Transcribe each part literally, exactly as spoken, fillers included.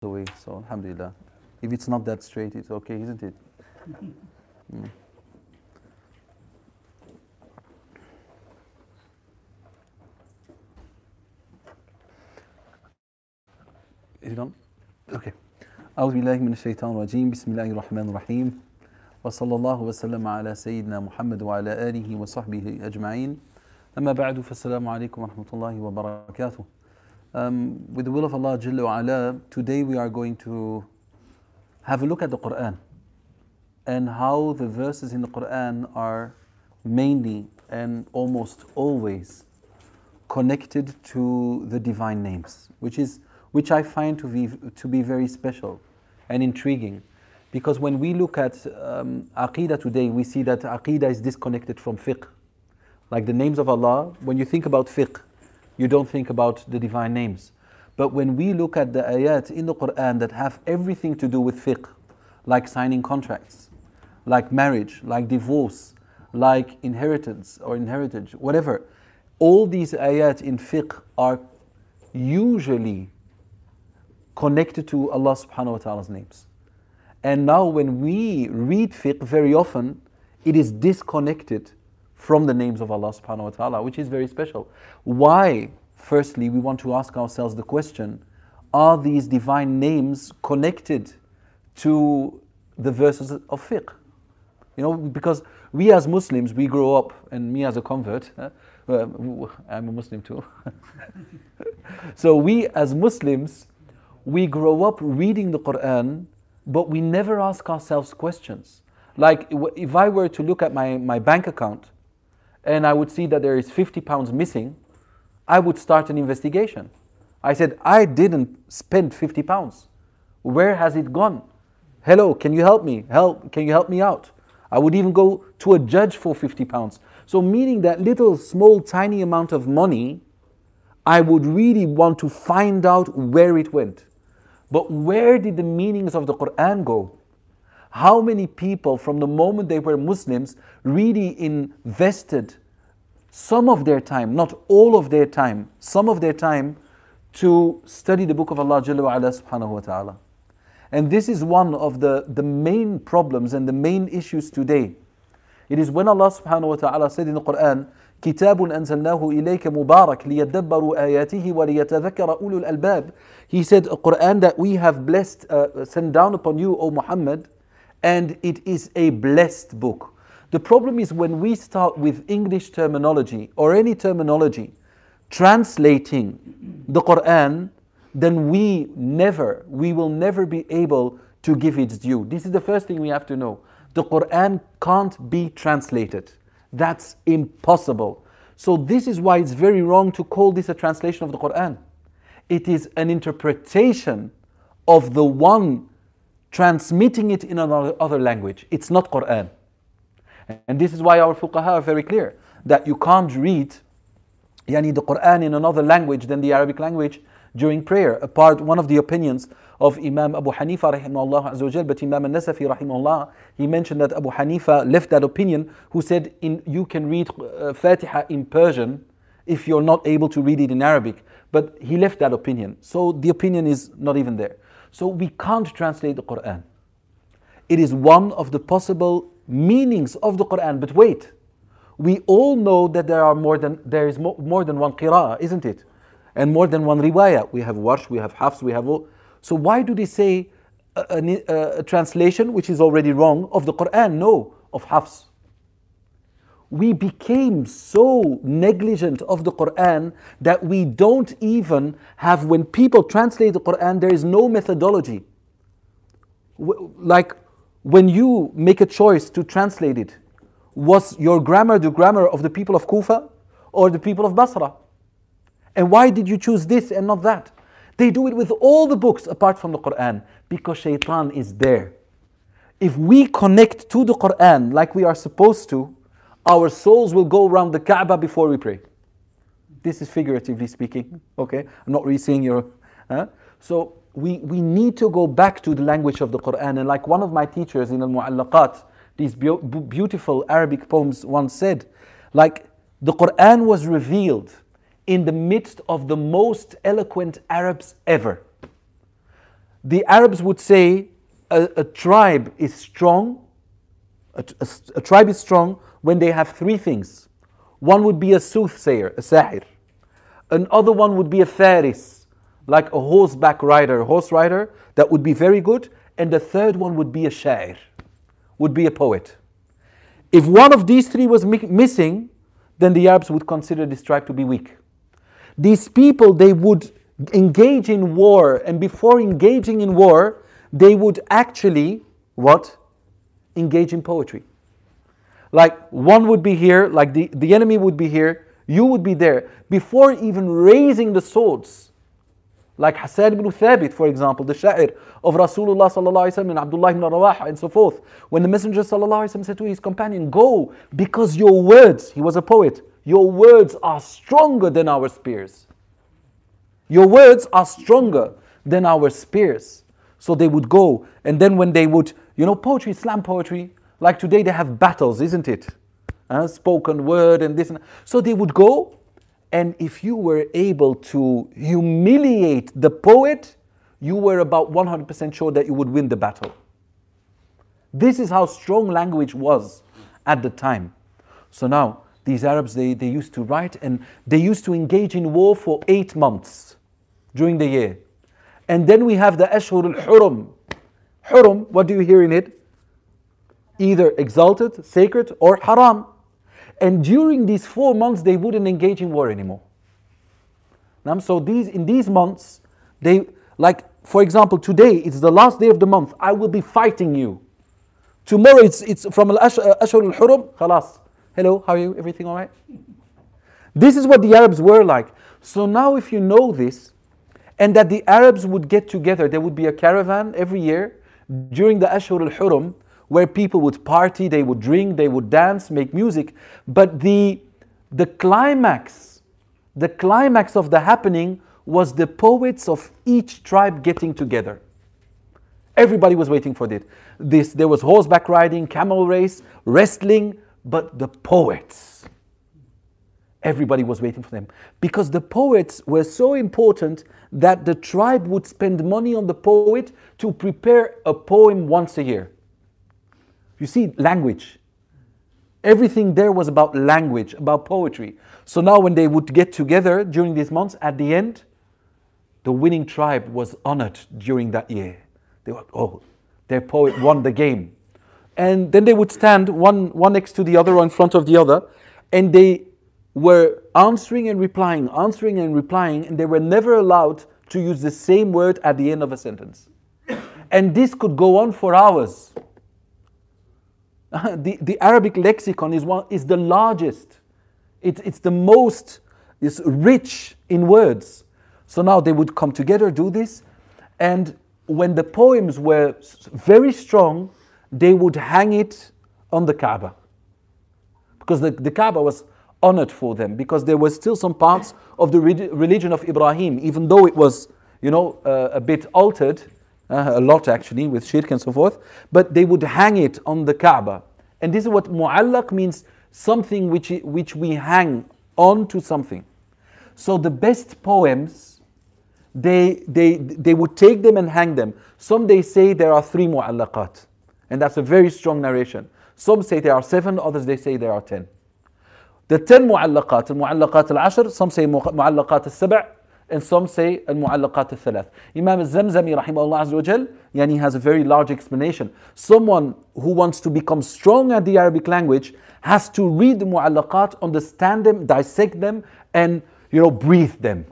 away, so alhamdulillah. If it's not that straight, it's okay, isn't it? Mm. Is it on? Okay. أعوذ بالله من الشيطان الرجيم بسم الله الرحمن الرحيم وصلى الله وسلم على سيدنا محمد وعلى آله وصحبه أجمعين أما بعد فالسلام عليكم ورحمة الله وبركاته. Um, with the will of Allah Jalla wa Ala, today we are going to have a look at the Quran and how the verses in the Quran are mainly and almost always connected to the divine names, which is which I find to be to be very special and intriguing, because when we look at um, Aqidah today, we see that Aqidah is disconnected from fiqh. Like the names of Allah, when you think about fiqh, you don't think about the divine names. But when we look at the ayat in the Quran that have everything to do with fiqh, like signing contracts, like marriage, like divorce, like inheritance or inheritage, whatever, all these ayat in fiqh are usually connected to Allah subhanahu wa ta'ala's names. And now when we read fiqh, very often it is disconnected from the names of Allah subhanahu wa ta'ala, which is very special. Why? Firstly, we want to ask ourselves the question, are these divine names connected to the verses of fiqh? You know, because we as Muslims, we grow up, and me as a convert, uh, well, I'm a Muslim too. So we as Muslims, we grow up reading the Quran, but we never ask ourselves questions. Like if I were to look at my, my bank account, and I would see that there is fifty pounds missing, I would start an investigation. I said, I didn't spend fifty pounds. Where has it gone? Hello, can you help me? Help, can you help me out? I would even go to a judge for fifty pounds. So meaning that little, small, tiny amount of money, I would really want to find out where it went. But where did the meanings of the Quran go? How many people from the moment they were Muslims really invested some of their time, not all of their time, some of their time to study the book of Allah Jalla wa Ala subhanahu wa ta'ala. And this is one of the, the main problems and the main issues today. It is when Allah subhanahu wa ta'ala said in the Quran, كِتَابٌ أَنزَلْنَاهُ إِلَيْكَ مُبَارَكٌ لِيَدَّبَّرُوا آيَاتِهِ وَلِيَتَذَكَّرَ أُولُو الْأَلْبَابِ. He said, a Quran that we have blessed, uh, sent down upon you, O Muhammad, and it is a blessed book. The problem is when we start with English terminology or any terminology translating the Quran, then we never, we will never be able to give its due. This is the first thing we have to know. The Quran can't be translated. That's impossible. So this is why it's very wrong to call this a translation of the Quran. It is an interpretation of the one transmitting it in another other language. It's not Quran. And this is why our fuqaha are very clear, that you can't read yani, the Quran in another language than the Arabic language during prayer. Apart, one of the opinions of Imam Abu Hanifa rahimahullah azza wa jal, but Imam al-Nasafi rahimahullah, he mentioned that Abu Hanifa left that opinion, who said in, you can read uh, Fatiha in Persian if you're not able to read it in Arabic. But he left that opinion. So the opinion is not even there. So we can't translate the Quran. It is one of the possible meanings of the Quran. But wait, we all know that there are more than there is more, more than one qira'ah, isn't it? And more than one riwayah. We have warsh, we have hafs, we have all. So why do they say a, a, a translation which is already wrong of the Quran? No, of hafs. We became so negligent of the Quran that we don't even have, when people translate the Quran, there is no methodology. Like when you make a choice to translate it, was your grammar the grammar of the people of Kufa or the people of Basra? And why did you choose this and not that? They do it with all the books apart from the Quran, because shaitan is there. If we connect to the Quran like we are supposed to, our souls will go around the Kaaba before we pray. This is figuratively speaking, okay? I'm not really saying you're... Huh? So we, we need to go back to the language of the Quran. And like one of my teachers in Al-Mu'allaqat, these be- beautiful Arabic poems once said, like the Quran was revealed in the midst of the most eloquent Arabs ever. the Arabs would say a, a tribe is strong, a, a, a tribe is strong when they have three things. One would be a soothsayer, a sahir. Another one would be a faris, like a horseback rider, a horse rider, that would be very good. And the third one would be a sha'ir, would be a poet. If one of these three was mi- missing, then the Arabs would consider this tribe to be weak. These people, they would engage in war, and before engaging in war, they would actually, what? Engage in poetry. Like one would be here, like the, the enemy would be here, you would be there. Before even raising the swords, like Hassan ibn Thabit, for example, the sha'ir of Rasulullah sallallahu alaihi wasallam and Abdullah ibn Rawaha and so forth. When the Messenger sallallahu alaihi wasallam said to his companion, go, because your words, he was a poet, your words are stronger than our spears. Your words are stronger than our spears. So they would go, and then when they would, you know, poetry, Islam poetry, like today they have battles, isn't it? Uh, spoken word and this and that. So they would go, and if you were able to humiliate the poet, you were about one hundred percent sure that you would win the battle. This is how strong language was at the time. So now, these Arabs, they, they used to write, and they used to engage in war for eight months during the year. And then we have the Ashhur al-Hurum. Hurum, what do you hear in it? Either exalted, sacred, or haram. And during these four months, they wouldn't engage in war anymore. Now, so these in these months, they, like, for example, today, it's the last day of the month, I will be fighting you. Tomorrow, it's it's from Al-Ashhur al-Hurum, khalas. Hello, how are you? Everything all right? This is what the Arabs were like. So now if you know this, and that the Arabs would get together, there would be a caravan every year during the Ashhur al-Hurum, where people would party, they would drink, they would dance, make music. But the, the climax, the climax of the happening was the poets of each tribe getting together. Everybody was waiting for this. this. There was horseback riding, camel race, wrestling, but the poets, everybody was waiting for them. Because the poets were so important that the tribe would spend money on the poet to prepare a poem once a year. You see, language. Everything there was about language, about poetry. So now when they would get together during these months, at the end, the winning tribe was honored during that year. They were, oh, their poet won the game. And then they would stand one, one next to the other or in front of the other, and they were answering and replying, answering and replying, and they were never allowed to use the same word at the end of a sentence. And this could go on for hours. The, the Arabic lexicon is one is the largest. It, it's the most is rich in words. So now they would come together, do this, and when the poems were very strong, they would hang it on the Kaaba. Because the, the Kaaba was honored for them, because there were still some parts of the re- religion of Ibrahim, even though it was, you know, uh, a bit altered, uh, a lot actually, with shirk and so forth, but they would hang it on the Kaaba. And this is what mu'allaq means, something which, which we hang on to something. So the best poems, they, they, they would take them and hang them. Some they say there are three mu'allaqat, and that's a very strong narration. Some say there are seven, others they say there are ten. The ten mu'allaqat, al-mu'allaqat al-ashr, some say mu'allaqat al-sab' and some say al-mu'allaqat al-thalath. Imam al-Zamzami rahimahullah azza wa jal, yani has a very large explanation. Someone who wants to become strong at the Arabic language has to read the mu'allaqat, understand them, dissect them, and, you know, breathe them.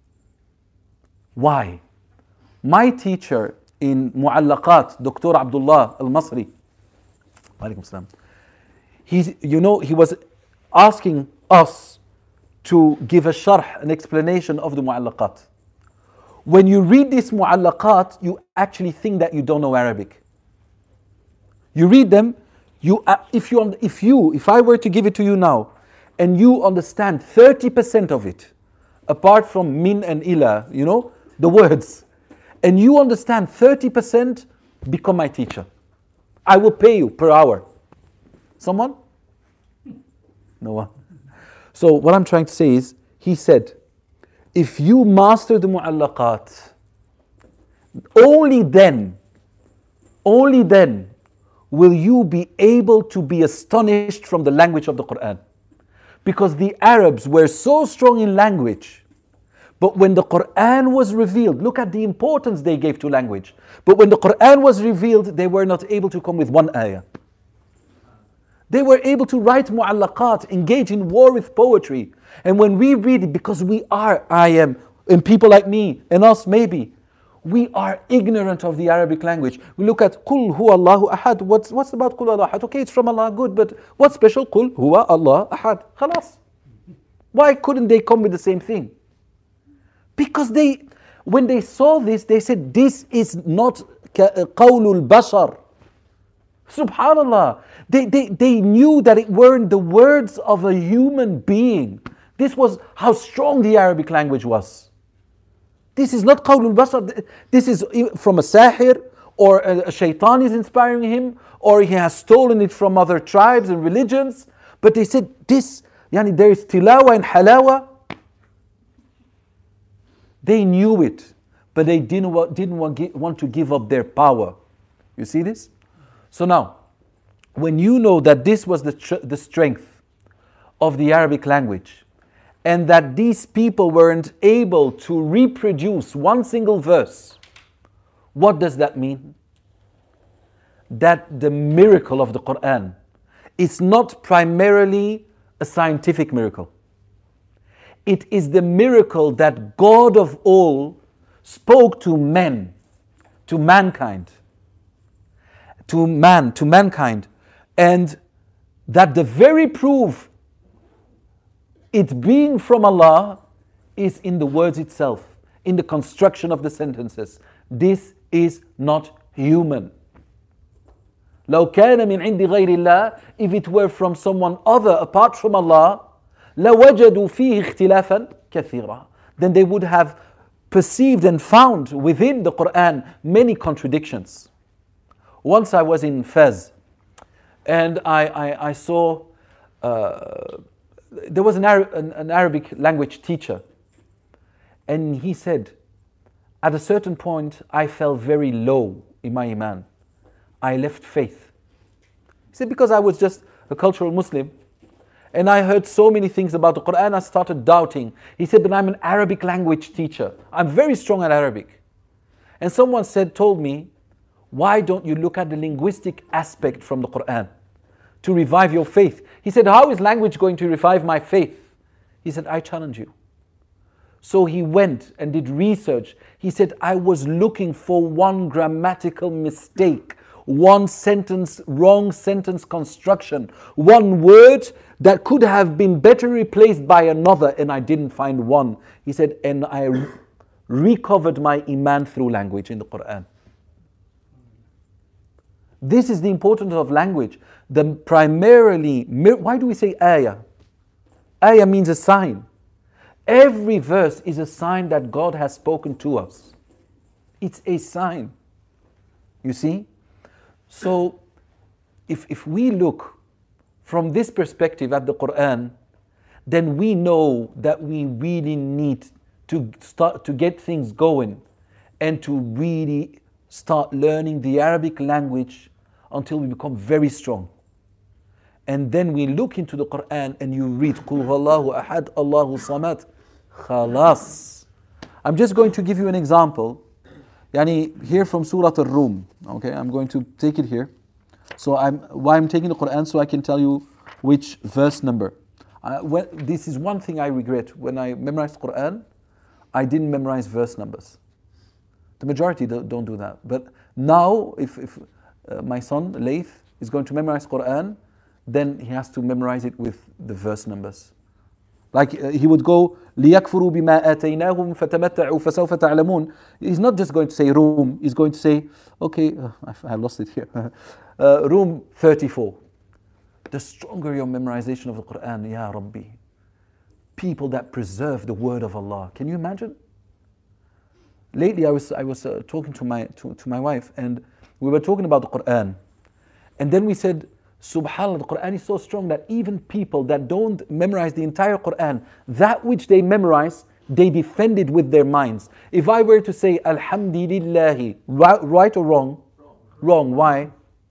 Why? My teacher in mu'allaqat, Doctor Abdullah al-Masri, alaykum salam, he, you know, he was asking us to give a sharh, an explanation of the mu'allaqat. When you read this mu'allaqat, you actually think that you don't know Arabic. You read them, you, uh, if, you, if you, if I were to give it to you now, and you understand thirty percent of it, apart from min and ila, you know, the words, and you understand thirty percent, become my teacher. I will pay you per hour. Someone? No one. So what I'm trying to say is, he said, if you master the mu'allaqat, only then, only then will you be able to be astonished from the language of the Quran. Because the Arabs were so strong in language, but when the Quran was revealed, look at the importance they gave to language. But when the Quran was revealed, they were not able to come with one ayah. They were able to write mu'allaqat, engage in war with poetry. And when we read it, because we are, I am, and people like me, and us maybe, we are ignorant of the Arabic language. We look at Qul huwa Allahu ahad. What's, what's about Qul Allahu ahad? Okay, it's from Allah, good, but what's special? Qul huwa Allah ahad. Khalas. Why couldn't they come with the same thing? Because they, when they saw this, they said, this is not qawlul bashar. Subhanallah. They, they, they knew that it weren't the words of a human being. This was how strong the Arabic language was. This is not qawlul bashar. This is from a sahir, or a, a shaitan is inspiring him, or he has stolen it from other tribes and religions. But they said this, yani there is tilawa and halawa. They knew it, but they didn't, wa- didn't want, want to give up their power. You see this? So now, when you know that this was the, tr- the strength of the Arabic language, and that these people weren't able to reproduce one single verse, what does that mean? That the miracle of the Quran is not primarily a scientific miracle. It is the miracle that God of all spoke to men, to mankind, to man, to mankind, and that the very proof it being from Allah is in the words itself, in the construction of the sentences. This is not human. لو كان من عند غير الله, if it were from someone other apart from Allah, لوجدوا فيه اختلافا كثيرا, then they would have perceived and found within the Quran many contradictions. Once I was in Fez, and I, I, I saw uh, there was an, Arab, an, an Arabic language teacher, and he said, at a certain point, I felt very low in my iman. I left faith. He said, because I was just a cultural Muslim, and I heard so many things about the Quran, I started doubting. He said, but I'm an Arabic language teacher. I'm very strong at Arabic. And someone said, told me, why don't you look at the linguistic aspect from the Quran to revive your faith? He said, how is language going to revive my faith? He said, I challenge you. So he went and did research. He said, I was looking for one grammatical mistake, one sentence, wrong sentence construction, one word that could have been better replaced by another, and I didn't find one. He said, and I re- recovered my iman through language in the Quran. This is the importance of language. The primarily, why do we say ayah? Ayah means a sign. Every verse is a sign that God has spoken to us. It's a sign. You see? So, if, if we look from this perspective at the Quran, then we know that we really need to start to get things going and to really start learning the Arabic language until we become very strong. And then we look into the Quran and you read Qul huwallahu ahad, Allahu samad, khalas. I'm just going to give you an example. Yani here from Surah Ar-Rum. Okay, I'm going to take it here. So I'm why I'm taking the Quran, so I can tell you which verse number. Uh, when, this is one thing I regret. When I memorized Quran, I didn't memorize verse numbers. The majority don't, don't do that. But now, if, if uh, my son, Laith, is going to memorize Quran, then he has to memorize it with the verse numbers. Like uh, he would go, لِيَكْفُرُوا بِمَا آتَيْنَاهُمْ فَتَمَتَّعُوا فَسَوْفَ تَعْلَمُونَ. He's not just going to say Rum, he's going to say, okay, uh, I, I lost it here. uh, Rum thirty-four. The stronger your memorization of the Quran, Ya Rabbi. People that preserve the word of Allah. Can you imagine? Lately I was I was uh, talking to my to, to my wife, and we were talking about the Quran. And then we said, SubhanAllah, the Quran is so strong that even people that don't memorize the entire Quran, that which they memorize, they defend it with their minds. If I were to say Alhamdulillahi, right, right or wrong? Wrong. Wrong. Why?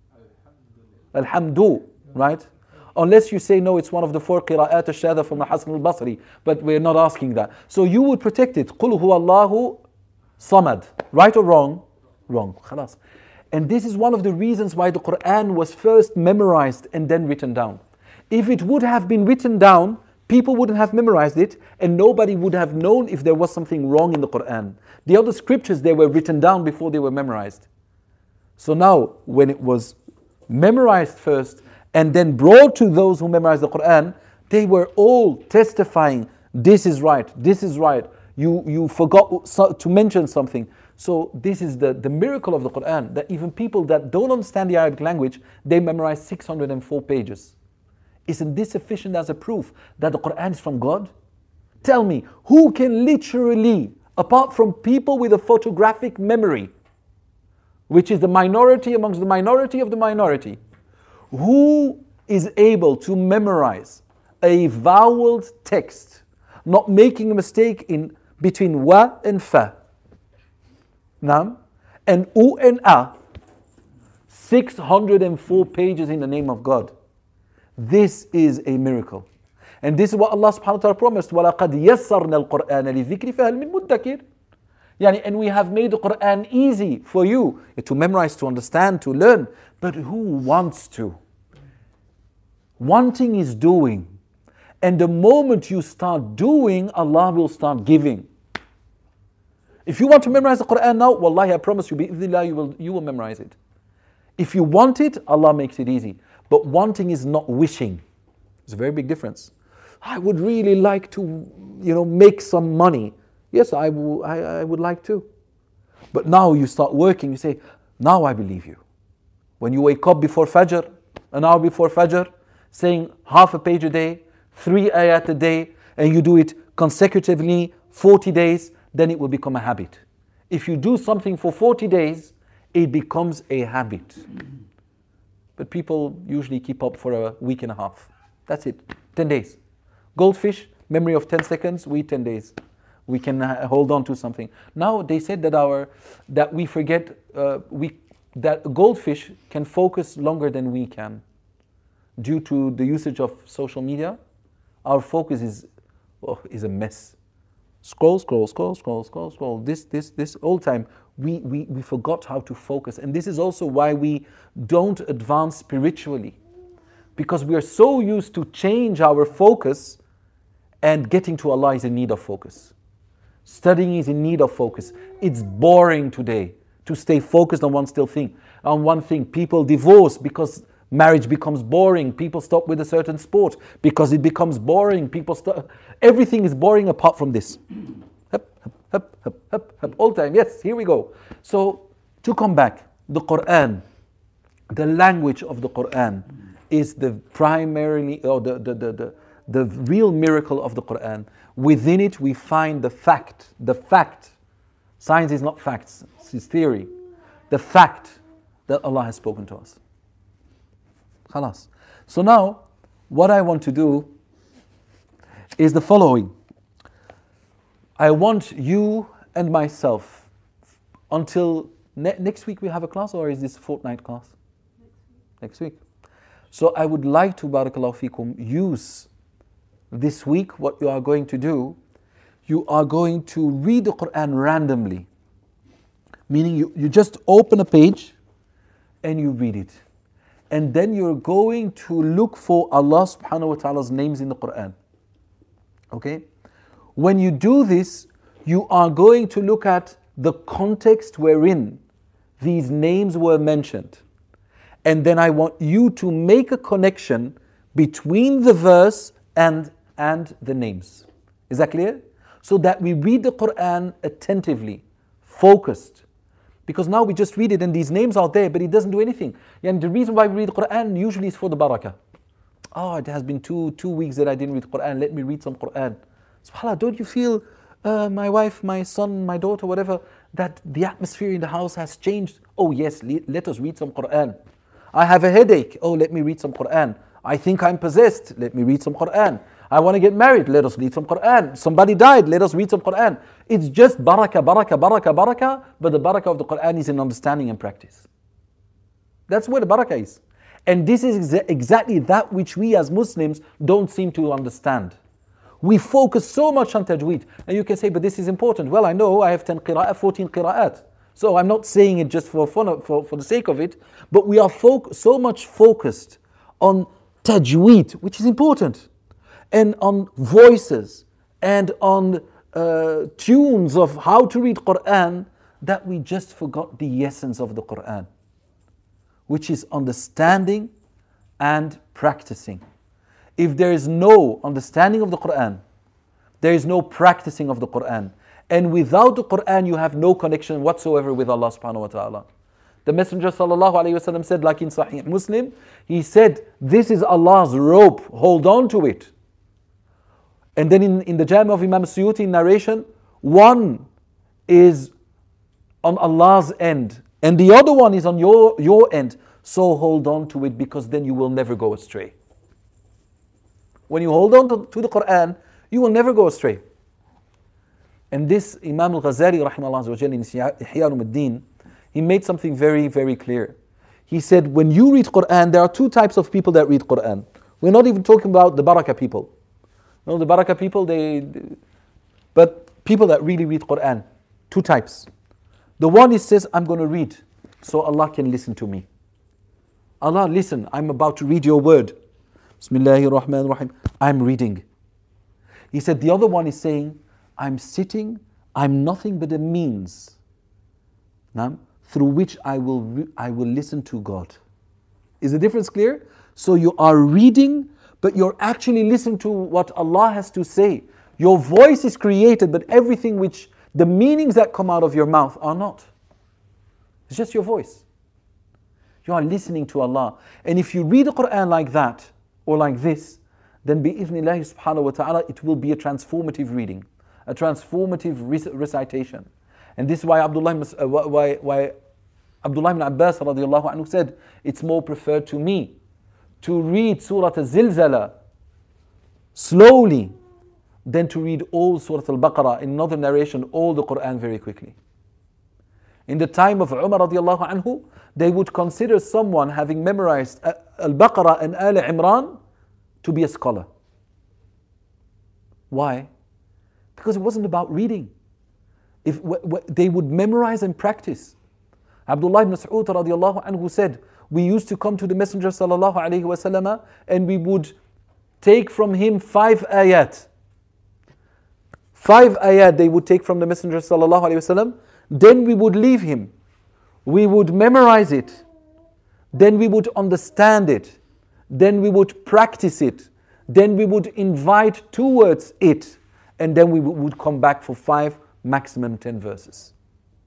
Alhamdu, right? Unless you say no, it's one of the four qira'at al-shada from Hasan al-Basri, but we're not asking that. So you would protect it. Qul huwa Allahu samad. Right or wrong? Wrong. Khalas. And this is one of the reasons why the Quran was first memorized and then written down. If it would have been written down, people wouldn't have memorized it, and nobody would have known if there was something wrong in the Quran. The other scriptures, they were written down before they were memorized. So now, when it was memorized first, and then brought to those who memorized the Quran, they were all testifying, this is right, this is right. You, you forgot to mention something. So this is the, the miracle of the Quran, that even people that don't understand the Arabic language, they memorize six hundred four pages. Isn't this sufficient as a proof that the Quran is from God? Tell me, who can literally, apart from people with a photographic memory, which is the minority amongst the minority of the minority, who is able to memorize a voweled text, not making a mistake in between wa and fa, nam, and u and a, six hundred four pages in the name of God? This is a miracle. And this is what Allah subhanahu wa ta'ala promised. وَلَقَدْ يَسَّرْنَا الْقُرْآنَ لِلذِّكْرِ فَهَلْ مِن مُدَّكِرٍ. Yani, and we have made the Quran easy for you to memorize, to understand, to learn. But who wants to? Wanting is doing. And the moment you start doing, Allah will start giving. If you want to memorize the Quran now, wallahi, I promise you, bi'idhnillah, you will, you will memorize it. If you want it, Allah makes it easy. But wanting is not wishing. There's a very big difference. I would really like to, you know, make some money. Yes, I, w- I, I would like to. But now you start working, you say, now I believe you. When you wake up before Fajr, an hour before Fajr, saying half a page a day, three ayat a day, and you do it consecutively, forty days, then it will become a habit. If you do something for forty days, it becomes a habit. But people usually keep up for a week and a half. That's it, ten days. Goldfish, memory of ten seconds, we ten days. We can uh, hold on to something. Now they said that our that we forget uh, we that goldfish can focus longer than we can, due to the usage of social media. Our focus is oh, is a mess. Scroll, scroll, scroll, scroll, scroll, scroll. This, this, this. All time we, we we forgot how to focus, and this is also why we don't advance spiritually, because we are so used to change our focus, and getting to Allah is in need of focus. Studying is in need of focus. It's boring today to stay focused on one still thing, on one thing. People divorce because marriage becomes boring. People stop with a certain sport because it becomes boring. People stop. Everything is boring apart from this. Hup, hup, hup, hup, hup, hup, all time. Yes, here we go. So to come back, the Quran, the language of the Quran is the primarily, or the the the the, the real miracle of the Quran. Within it, we find the fact, the fact. Science is not facts, it's theory. The fact that Allah has spoken to us. Khalas. So now, what I want to do is the following. I want you and myself, until ne- next week we have a class, or is this a fortnight class? Next week. So I would like to, barakallahu feekum, use this week, what you are going to do, you are going to read the Quran randomly. Meaning you, you just open a page and you read it. And then you're going to look for Allah subhanahu wa ta'ala's names in the Quran. Okay? When you do this, you are going to look at the context wherein these names were mentioned. And then I want you to make a connection between the verse and and the names. Is that clear? So that we read the Quran attentively, focused. Because now we just read it and these names are there, but it doesn't do anything. And the reason why we read the Quran usually is for the barakah. Oh, it has been two two weeks that I didn't read the Quran, let me read some Quran. SubhanAllah, don't you feel, uh, my wife, my son, my daughter, whatever, that the atmosphere in the house has changed? Oh yes, let us read some Quran. I have a headache. Oh, let me read some Quran. I think I'm possessed. Let me read some Quran. I want to get married, let us read some Quran. Somebody died, let us read some Quran. It's just barakah, barakah, barakah, barakah, but the barakah of the Quran is in understanding and practice. That's where the barakah is. And this is exa- exactly that which we as Muslims don't seem to understand. We focus so much on tajweed. And you can say, but this is important. Well, I know I have ten qira'at, fourteen qira'at. So I'm not saying it just for fun, for, for the sake of it, but we are fo- so much focused on tajweed, which is important, and on voices, and on uh, tunes of how to read Quran, that we just forgot the essence of the Quran, which is understanding and practicing. If there is no understanding of the Quran, there is no practicing of the Quran. And without the Quran, you have no connection whatsoever with Allah subhanahu wa ta'ala. The Messenger sallallahu alayhi wa sallam said, like in Sahih Muslim, he said, this is Allah's rope, hold on to it. And then in, in the Jami of Imam Suyuti narration, one is on Allah's end, and the other one is on your, your end. So hold on to it, because then you will never go astray. When you hold on to, to the Quran, you will never go astray. And this Imam al-Ghazali rahimahullah in Ihya Ulumuddin, he made something very, very clear. He said, when you read Quran, there are two types of people that read Quran. We're not even talking about the barakah people. You know, the barakah people, they, they but people that really read Quran, two types. The one is says, I'm going to read so Allah can listen to me. Allah, listen, I'm about to read your word. Bismillahir Rahmanir Rahim. I'm reading. He said, the other one is saying, I'm sitting, I'm nothing but a means now, through which I will, re- I will listen to God. Is the difference clear? So you are reading, but you're actually listening to what Allah has to say. Your voice is created, but everything which, the meanings that come out of your mouth are not. It's just your voice. You are listening to Allah. And if you read the Quran like that, or like this, then bi-idhnillahi subhanahu wa ta'ala, it will be a transformative reading, a transformative rec- recitation. And this is why Abdullah, uh, why, why Abdullah ibn Abbas radiallahu anhu said, it's more preferred to me to read Surah Al-Zilzala slowly than to read all Surah Al-Baqarah, in another narration, all the Quran very quickly. In the time of Umar radiallahu anhu, they would consider someone having memorized Al-Baqarah and Al Imran to be a scholar. Why? Because it wasn't about reading. If w- w- they would memorize and practice. Abdullah ibn Mas'ud radiallahu anhu said, we used to come to the Messenger sallallahu alayhi wa sallam, and we would take from him five ayat. Five ayat they would take from the Messenger sallallahu alayhi wa sallam. Then we would leave him. We would memorize it. Then we would understand it. Then we would practice it. Then we would invite towards it. And then we would come back for five, maximum ten verses.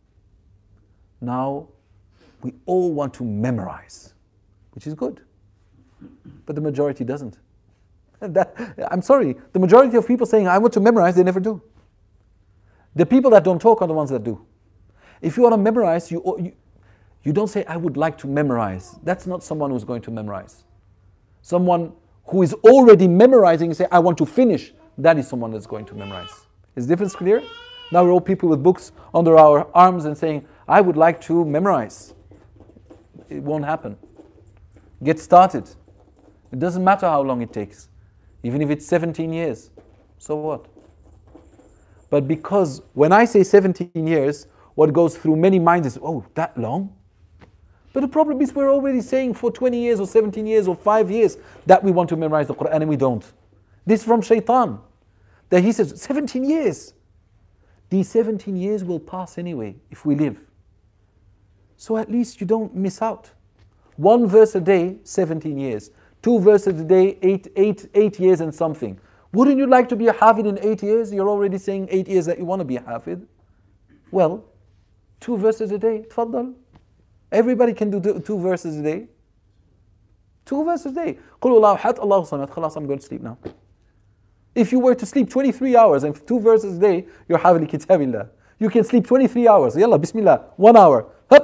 Now, we all want to memorize, which is good. But the majority doesn't. That, I'm sorry, the majority of people saying, I want to memorize, they never do. The people that don't talk are the ones that do. If you want to memorize, you, you, you don't say, I would like to memorize. That's not someone who's going to memorize. Someone who is already memorizing and say, I want to finish, that is someone that's going to memorize. Is the difference clear? Now we're all people with books under our arms and saying, I would like to memorize. It won't happen. Get started. It doesn't matter how long it takes. Even if it's seventeen years. So what? But because when I say seventeen years, what goes through many minds is, oh, that long? But the problem is we're already saying for twenty years or seventeen years or five years that we want to memorize the Quran and we don't. This is from Shaitan. That he says, seventeen years. These seventeen years will pass anyway if we live. So at least you don't miss out. One verse a day, seventeen years. Two verses a day, eight, eight, eight years and something. Wouldn't you like to be a hafid in eight years? You're already saying eight years that you want to be a hafid. Well, two verses a day, tfaddal. Everybody can do two verses a day. Two verses a day. قُلُ اللَّهُ حَدْ اللَّهُ صَمَدْ. خلاص, I'm going to sleep now. If you were to sleep twenty-three hours and two verses a day, you're hafid li kitabillah. You can sleep twenty-three hours. Yalla, bismillah. One hour. Hup.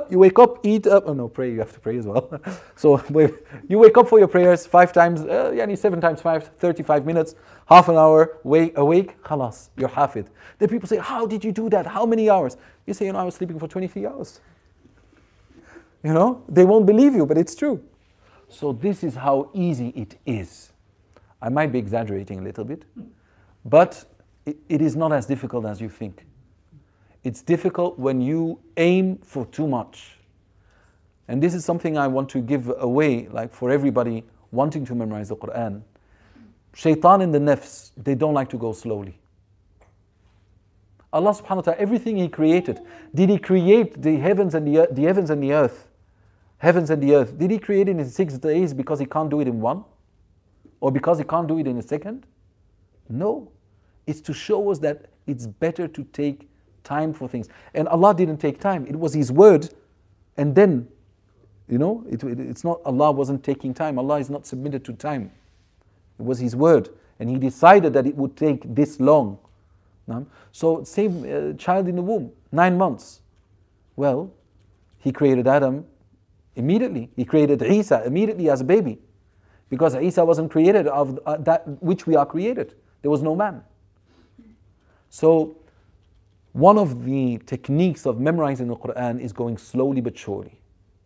up, you wake up, eat up. Oh no, pray, you have to pray as well. So you wake up for your prayers five times, uh, yani seven times five, thirty-five minutes, half an hour, wake, awake, khalas, you're hafid. Then people say, how did you do that? How many hours? You say, you know, I was sleeping for twenty-three hours. You know, they won't believe you, but it's true. So this is how easy it is. I might be exaggerating a little bit, but it, it is not as difficult as you think. It's difficult when you aim for too much. And this is something I want to give away, like for everybody wanting to memorize the Quran. Shaitan and the nafs, they don't like to go slowly. Allah subhanahu wa ta'ala, everything He created, did He create the heavens and the, the heavens and the earth? Heavens and the earth, did He create it in six days because He can't do it in one? Or because He can't do it in a second? No. It's to show us that it's better to take time for things. And Allah didn't take time. It was His word. And then, you know, it, it, it's not, Allah wasn't taking time. Allah is not submitted to time. It was His word. And He decided that it would take this long. So, same uh, child in the womb, nine months. Well, He created Adam immediately. He created Isa immediately as a baby. Because Isa wasn't created of uh, that which we are created. There was no man. So, one of the techniques of memorizing the Quran is going slowly but surely.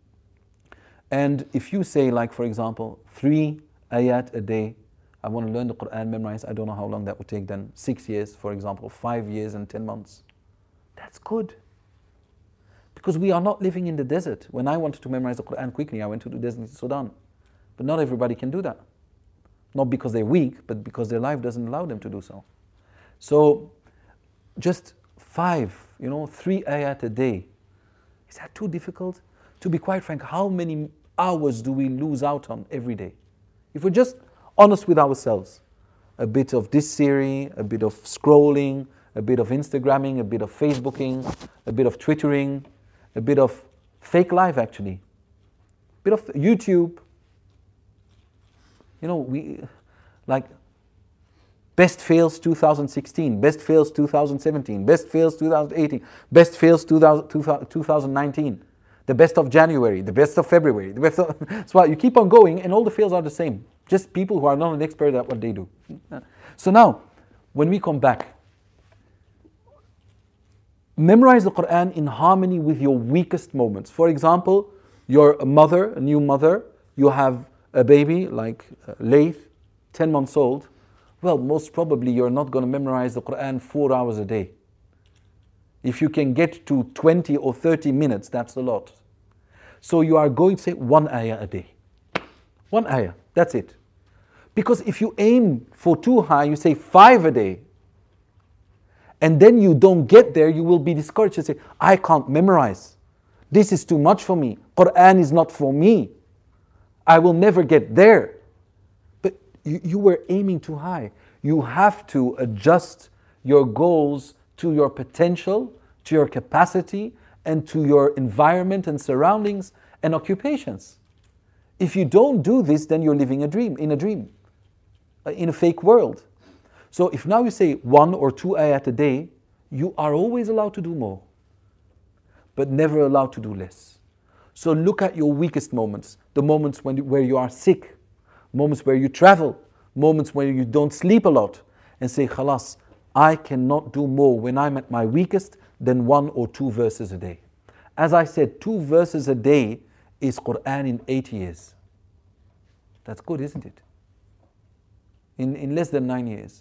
And if you say, like for example, three ayat a day, I want to learn the Quran, memorize, I don't know how long that would take then, six years, for example, five years and ten months. That's good. Because we are not living in the desert. When I wanted to memorize the Quran quickly, I went to the desert in Sudan. But not everybody can do that. Not because they're weak, but because their life doesn't allow them to do so. So, just five, you know, three ayat a day. Is that too difficult? To be quite frank, how many hours do we lose out on every day? If we're just honest with ourselves, a bit of this series, a bit of scrolling, a bit of Instagramming, a bit of Facebooking, a bit of Twittering, a bit of fake life actually, a bit of YouTube. You know, we, like, best fails two thousand sixteen, best fails two thousand seventeen, best fails two thousand eighteen, best fails two thousand nineteen, the best of January, the best of February, the best of, so you keep on going and all the fails are the same. Just people who are not an expert at what they do. So now, when we come back, memorize the Quran in harmony with your weakest moments. For example, you're a mother, a new mother, you have a baby like uh, Laith, ten months old. Well, most probably you're not going to memorize the Quran four hours a day. If you can get to twenty or thirty minutes, that's a lot. So you are going to say one ayah a day. One ayah, that's it. Because if you aim for too high, you say five a day, and then you don't get there, you will be discouraged. You say, I can't memorize. This is too much for me. Quran is not for me. I will never get there. But you, you were aiming too high. You have to adjust your goals to your potential, to your capacity, and to your environment and surroundings and occupations. If you don't do this, then you're living a dream, in a dream, in a fake world. So if now you say one or two ayat a day, you are always allowed to do more, but never allowed to do less. So look at your weakest moments, the moments when, where you are sick, moments where you travel, moments where you don't sleep a lot, and say, khalas, I cannot do more when I'm at my weakest than one or two verses a day. As I said, two verses a day is Quran in eight years. That's good, isn't it? In, in less than nine years.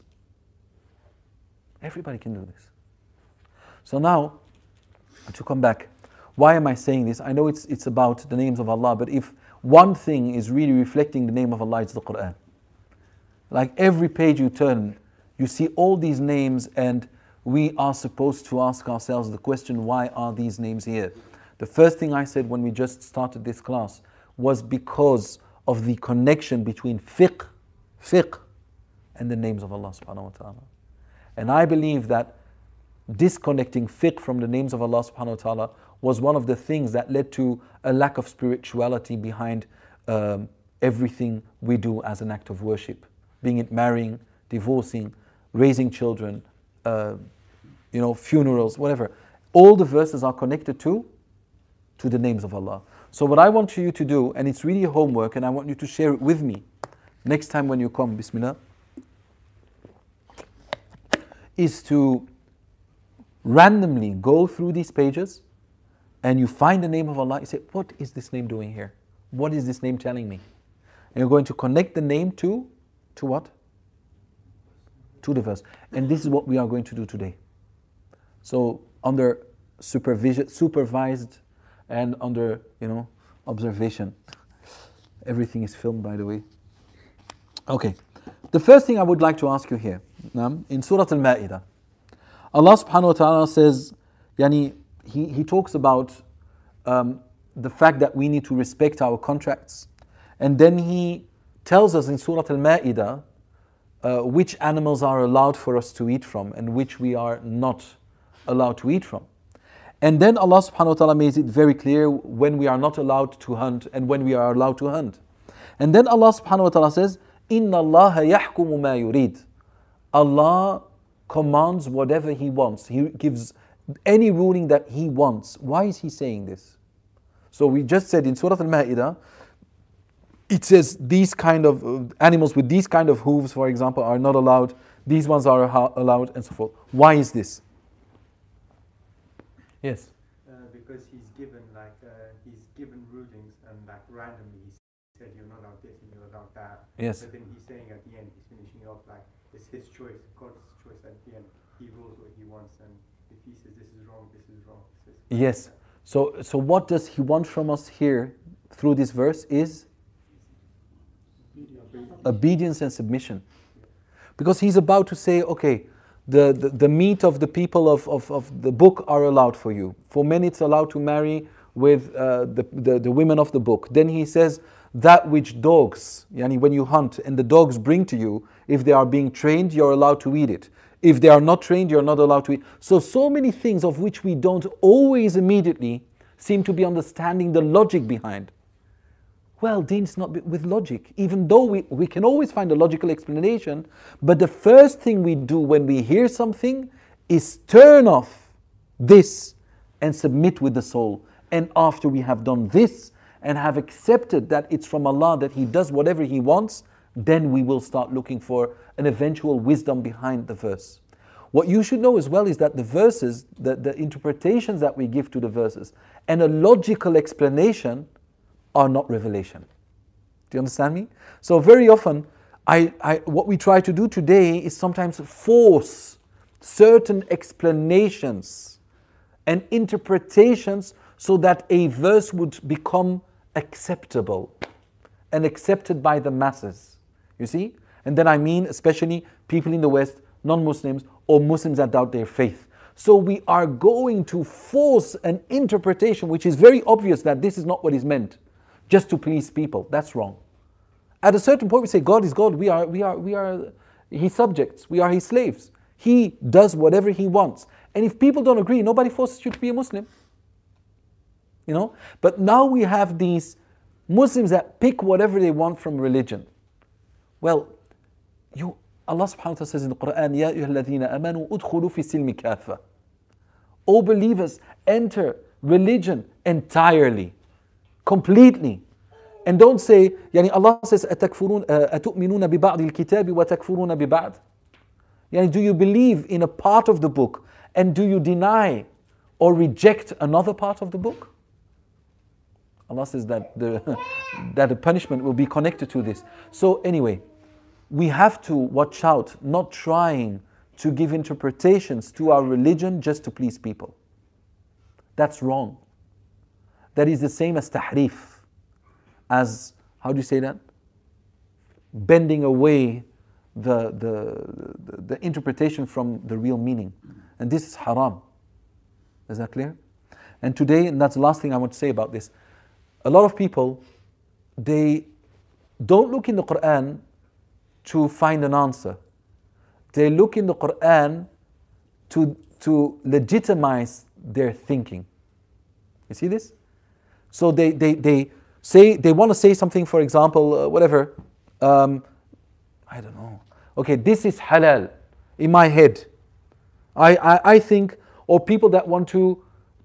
Everybody can do this. So now, to come back, why am I saying this? I know it's, it's about the names of Allah, but if one thing is really reflecting the name of Allah, it's the Quran. Like every page you turn, you see all these names, and we are supposed to ask ourselves the question, why are these names here? The first thing I said when we just started this class was because of the connection between fiqh, fiqh, and the names of Allah subhanahu wa ta'ala. And I believe that disconnecting fiqh from the names of Allah subhanahu wa ta'ala was one of the things that led to a lack of spirituality behind um, everything we do as an act of worship. Being it marrying, divorcing, raising children, uh, you know, funerals, whatever. All the verses are connected to to the names of Allah. So what I want you to do, and it's really homework, and I want you to share it with me next time when you come, Bismillah, is to randomly go through these pages and you find the name of Allah. You say, what is this name doing here? What is this name telling me? And you're going to connect the name to, to what? To the verse. And this is what we are going to do today. So under supervision, supervised and under, you know, observation. Everything is filmed, by the way. Okay. The first thing I would like to ask you here, um, in Surah Al-Ma'idah, Allah subhanahu wa ta'ala says, yani, he, he talks about um, the fact that we need to respect our contracts. And then he tells us in Surah Al-Ma'idah uh, which animals are allowed for us to eat from and which we are not allowed to eat from. And then Allah subhanahu wa ta'ala makes it very clear when we are not allowed to hunt and when we are allowed to hunt. And then Allah subhanahu wa ta'ala says, إِنَّ اللَّهَ يَحْكُمُ مَا يُرِيدُ. Allah commands whatever He wants. He gives any ruling that He wants. Why is He saying this? So we just said in Surah Al-Ma'idah, it says these kind of uh, animals with these kind of hooves, for example, are not allowed. These ones are ha- allowed and so forth. Why is this? Yes. Uh, because he's given like uh, he's given rulings and like randomly he said you're not allowed this and you're allowed that. Yes. But then he's saying at the end, he's finishing off like it's his choice, God's choice at the end. He rules what he wants, and if he says this is wrong, this is wrong. This is yes. So so what does He want from us here through this verse is obedience and submission. Because He's about to say, okay, The, the, the meat of the people of, of, of the book are allowed for you. For men it's allowed to marry with uh, the, the, the women of the book. Then He says, that which dogs, yani when you hunt and the dogs bring to you, if they are being trained, you're allowed to eat it. If they are not trained, you're not allowed to eat. So, so many things of which we don't always immediately seem to be understanding the logic behind. Well, deen is not with logic, even though we, we can always find a logical explanation. But the first thing we do when we hear something is turn off this and submit with the soul. And after we have done this and have accepted that it's from Allah, that He does whatever He wants, then we will start looking for an eventual wisdom behind the verse. What you should know as well is that the verses, the, the interpretations that we give to the verses, and a logical explanation are not revelation. Do you understand me? So very often, I, I, what we try to do today is sometimes force certain explanations and interpretations so that a verse would become acceptable and accepted by the masses. You see? And then I mean especially people in the West, non-Muslims, or Muslims that doubt their faith. So we are going to force an interpretation which is very obvious that this is not what is meant, just to please people. That's wrong. At a certain point we say God is God, we are we are we are His subjects, we are His slaves. He does whatever He wants. And if people don't agree, nobody forces you to be a Muslim. You know? But now we have these Muslims that pick whatever they want from religion. Well, you Allah subhanahu wa ta'ala says in the Quran, Ya ayyuhalladhina amanu udkhulu fi silmi kafa. O believers, enter religion entirely. Completely. And don't say, yani Allah says, أَتُؤْمِنُونَ بِبَعْضِ الْكِتَابِ وَتَكْفُرُونَ بِبَعْضِ. Yani, do you believe in a part of the book and do you deny or reject another part of the book? Allah says that the, that the punishment will be connected to this. So anyway, we have to watch out, not trying to give interpretations to our religion just to please people. That's wrong. That is the same as tahrif, as, how do you say that? Bending away the, the, the, the interpretation from the real meaning. And this is haram. Is that clear? And today, and that's the last thing I want to say about this, a lot of people, they don't look in the Quran to find an answer. They look in the Quran to, to legitimize their thinking. You see this? So they, they, they say, they want to say something, for example, uh, whatever, um, I don't know. Okay, this is halal in my head. I, I, I think, or people that want to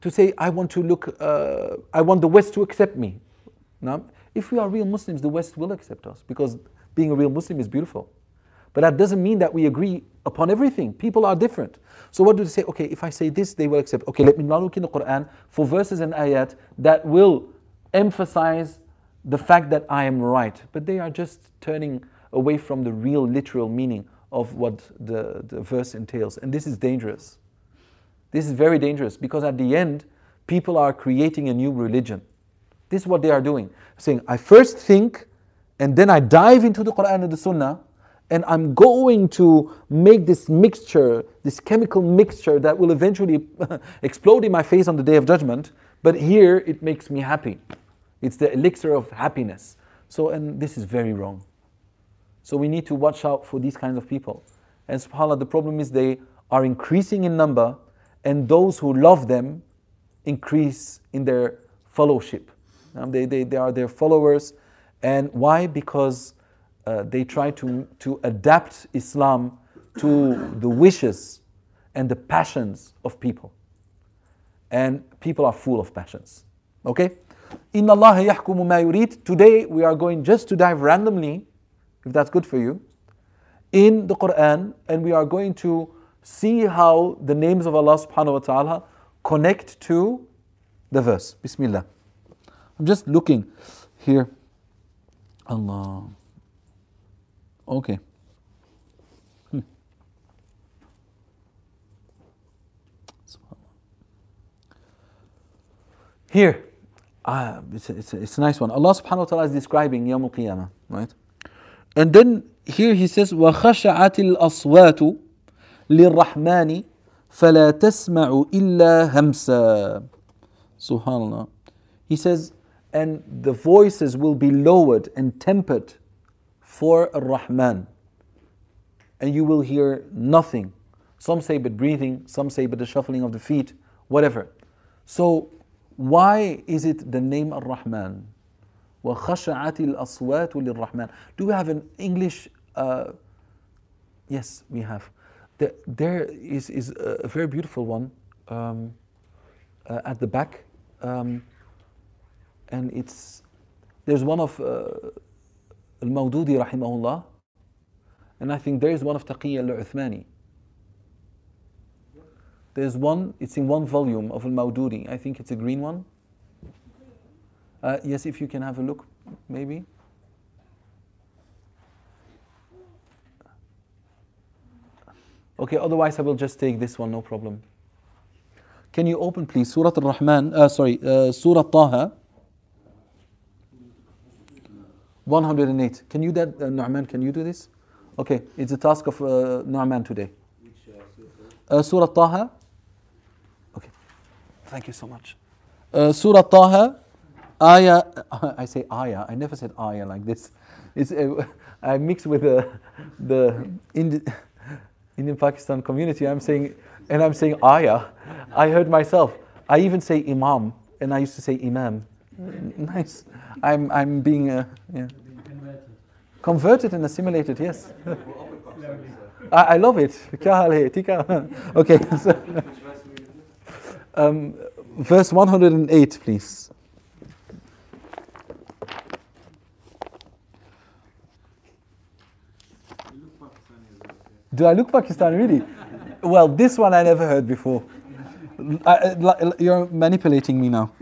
to say, I want to look, uh, I want the West to accept me. Now, if we are real Muslims, the West will accept us because being a real Muslim is beautiful. But that doesn't mean that we agree upon everything. People are different. So what do they say? Okay, if I say this, they will accept. Okay, let me now look in the Quran for verses and ayat that will emphasize the fact that I am right. But they are just turning away from the real literal meaning of what the, the verse entails. And this is dangerous. This is very dangerous because at the end, people are creating a new religion. This is what they are doing. Saying, I first think and then I dive into the Quran and the Sunnah and I'm going to make this mixture, this chemical mixture that will eventually explode in my face on the Day of Judgment. But here it makes me happy. It's the elixir of happiness. So, and this is very wrong. So we need to watch out for these kinds of people. And subhanAllah, the problem is they are increasing in number and those who love them increase in their fellowship. Um, they, they, they are their followers. And why? Because uh, they try to, to adapt Islam to the wishes and the passions of people. And people are full of passions. Okay? Inna Allah yahkumu ma yurid. Today we are going just to dive randomly, if that's good for you, in the Quran, and we are going to see how the names of Allah subhanahu wa ta'ala connect to the verse. Bismillah. I'm just looking here. Allah. Okay. Hmm. Here, uh, it's, a, it's, a, it's a nice one. Allah subhanahu wa ta'ala is describing Yawm al-Qiyamah, right? And then here he says, وَخَشَعَتِ الْأَصْوَاتُ لِلرَّحْمَنِ فَلَا تَسْمَعُ إِلَّا هَمْسًا. Subhanallah. He says, and the voices will be lowered and tempered for Ar-Rahman. And you will hear nothing. Some say but breathing, some say but the shuffling of the feet, whatever. So why is it the name Ar-Rahman? وَخَشَعَتِ الْأَصْوَاتُ لِلرَّحْمَنِ. Do we have an English? Uh, yes, we have. The, there is, is a very beautiful one um, uh, at the back. Um, and it's, there's one of uh, Al-Mawdudi rahimahullah, and I think there is one of Taqiyya al-Uthmani. There's one, it's in one volume of Al-Mawdudi. I think it's a green one. Uh, yes, if you can have a look, maybe. Okay, otherwise I will just take this one, no problem. Can you open please Surah Al-Rahman, uh, sorry, uh, Surah Taha, one hundred eight. Can you, that, uh, Nu'man, can you do this? Okay, it's a task of uh, Nu'man today. Uh, Surah Taha. Okay, thank you so much. Uh, Surah Taha. Ayah, I say ayah, I never said ayah like this. It's, uh, I mix with uh, the Indi Indian Pakistan community, I'm saying, and I'm saying ayah. I heard myself. I even say imam, and I used to say imam. Nice. I'm, I'm being, uh, yeah. Converted and assimilated, yes. I, I love it. Okay. So, um, verse one hundred eight, please. Do I look Pakistani, really? Well, this one I never heard before. I, I, you're manipulating me now.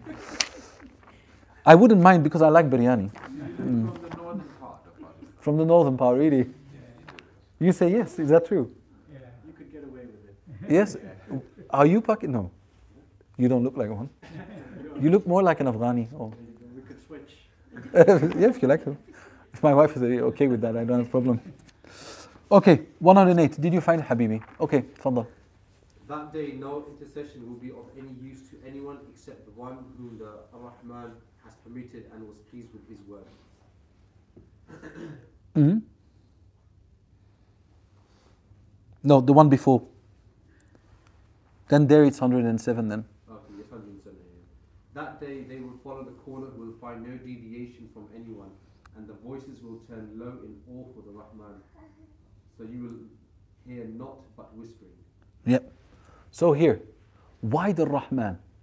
I wouldn't mind because I like biryani. Mm. From the northern part of Pakistan. From the northern part, really? Yeah, you say yes, is that true? Yeah, you could get away with it. Yes? Are you Pakistani? No. You don't look like one. You look more like an Afghani. Oh. We could switch. Yeah, if you like to. If my wife is okay with that, I don't have a problem. Okay, one hundred eight. Did you find Habibi? Okay, Fadda. That day, no intercession will be of any use to anyone except the one whom the Ar-Rahman has permitted and was pleased with his word. Mm-hmm. No, the one before. Then there it's one hundred seven then. Okay, yes, one hundred seven. That day they will follow the caller who will find no deviation from anyone, and the voices will turn low in awe for the Rahman. So you will hear not but whispering. Yep. So here, why the Rahman?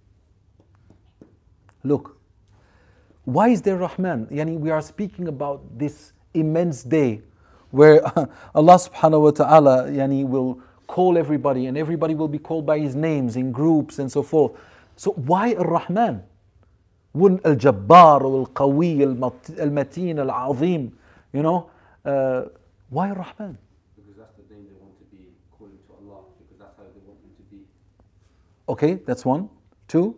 Look, why is there Rahman? Yani we are speaking about this immense day where Allah subhanahu wa ta'ala yani will call everybody and everybody will be called by his names in groups and so forth. So why Ar-Rahman? Wouldn't Al-Jabbar or Al-Qawi, Al-Mateen, Al-Azim, you know, uh, why Ar-Rahman? Because that's the name they want to be calling to Allah, because that's how they want him to be. Okay, that's one. Two,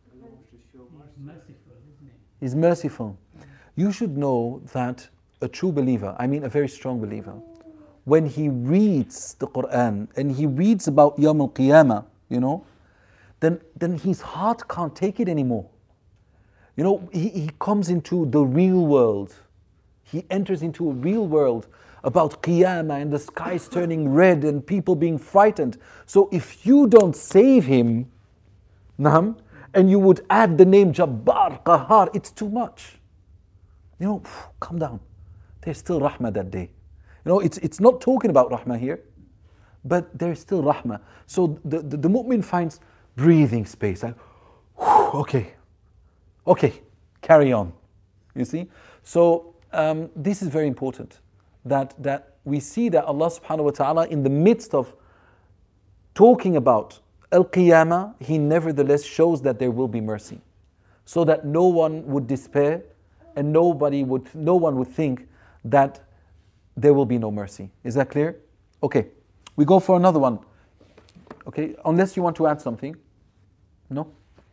Merciful, isn't it? he's merciful. You should know that a true believer, I mean a very strong believer, when he reads the Quran and he reads about Yawm al-Qiyamah, you know, then, then his heart can't take it anymore. You know, he, he comes into the real world. He enters into a real world about Qiyamah and the skies turning red and people being frightened. So if you don't save him, Naam, and you would add the name Jabbar, Qahar, it's too much. You know, calm down. There's still Rahmah that day. You know, it's, it's not talking about Rahmah here, but there's still Rahmah. So the, the, the mu'min finds breathing space. Like, okay, okay, carry on. You see? So um, this is very important. That, that we see that Allah subhanahu wa ta'ala in the midst of talking about Al-Qiyamah, He nevertheless shows that there will be mercy. So that no one would despair and nobody would, no one would think that there will be no mercy. Is that clear? Okay, we go for another one. Okay, unless you want to add something. No?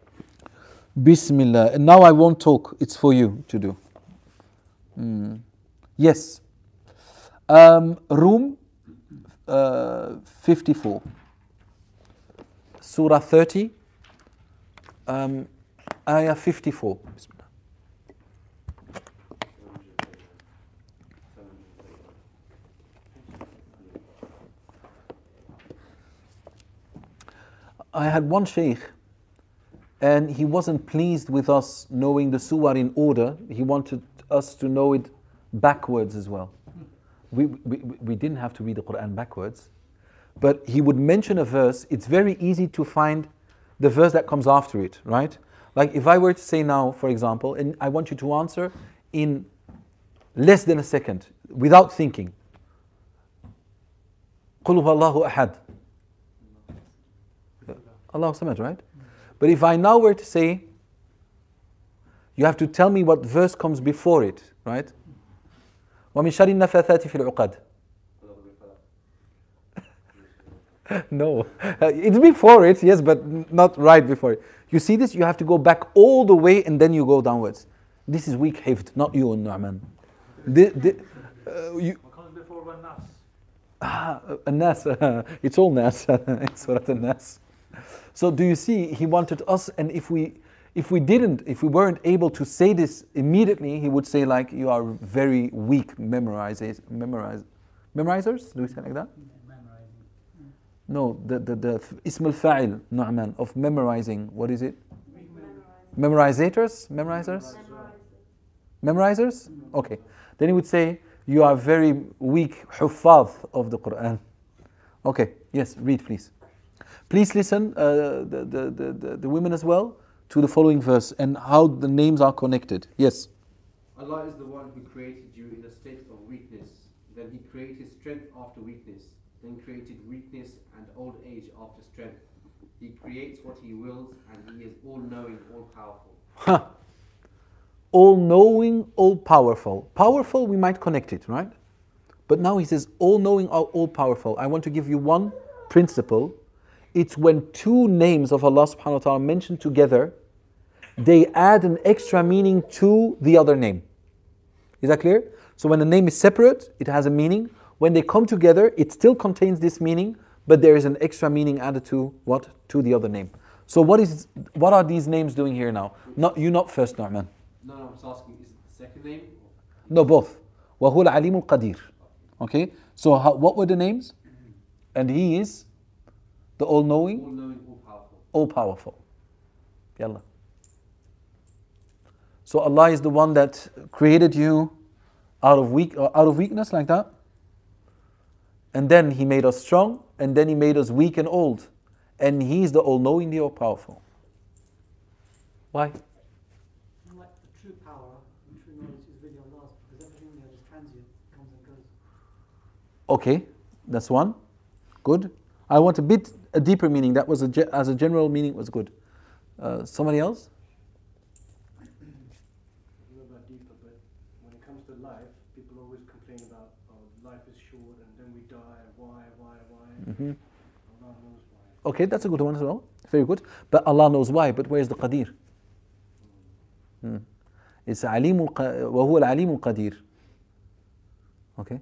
Bismillah. And now I won't talk, it's for you to do. Mm. Yes. Um, Rum uh, fifty-four. Surah thirty, um, Ayah fifty-four. Bismillah. I had one sheikh and he wasn't pleased with us knowing the surah in order. He wanted us to know it backwards as well. We, we, we didn't have to read the Quran backwards, but he would mention a verse. It's very easy to find the verse that comes after it, right? Like if I were to say now, for example, and I want you to answer in less than a second, without thinking. قُلْ هُوَ اللَّهُ أَحَدٌ. Allahu Samad, right? But if I now were to say, you have to tell me what verse comes before it, right? وَمِن شَرِّ النَّفَّاثَاتِ فِي الْعُقَدِ. No, it's before it, yes, but not right before it. You see this? You have to go back all the way and then you go downwards. This is weak hifd, not you, Nu'man. The, the, uh, you, What comes before one nas? ah, An-Nas, it's all Nas, it's Surah An-Nas. So do you see, he wanted us, and if we if we didn't, if we weren't able to say this immediately, he would say like, you are very weak memorizers, memorize, memorizers? Do we say like that? Memorizing. No, the, the, the ism al-fa'il, Nu'man, of memorizing, what is it? Memorizators? Memorizers? Memorizers? Okay. Then he would say, you are very weak huffaz of the Quran. Okay, yes, read please. Please listen, uh, the, the, the, the, the women as well, to the following verse and how the names are connected. Yes. Allah is the one who created you in a state of weakness. Then He created strength after weakness. Then created weakness and old age after strength. He creates what He wills, and He is all-knowing, all-powerful. Huh. All-knowing, all-powerful. Powerful, we might connect it, right? But now He says all-knowing, all-powerful. I want to give you one principle. It's when two names of Allah subhanahu wa ta'ala mentioned together, they add an extra meaning to the other name. Is that clear? So when a name is separate, it has a meaning. When they come together, it still contains this meaning, but there is an extra meaning added to what? To the other name. So what is what are these names doing here now? Not you, not first, Nu'man. No, no, I'm just asking, is it the second name? No, both. وَهُوَ الْعَلِيمُ الْقَدِيرُ. Okay, so how, what were the names? And He is the all-knowing, All-knowing, all-powerful. all-powerful. Yalla. So Allah is the one that created you out of weak, out of weakness like that. And then He made us strong, and then He made us weak and old. And He is the all-knowing, the all-powerful. Why? true knowledge is really Allah's, because everything there is transient, comes and goes. Okay, that's one. Good. I want a bit a deeper meaning. That was a ge- as a general meaning was good. Uh, somebody else? I don't know about deeper, but when it comes to life, people always complain about, oh, life is short and then we die, why, why, why? Mm-hmm. Allah knows why. Okay, that's a good one as well. Very good. But Allah knows why. But where's the qadir? Hmm. It's alimul qa- wa huwa al-alimul qadir. Okay.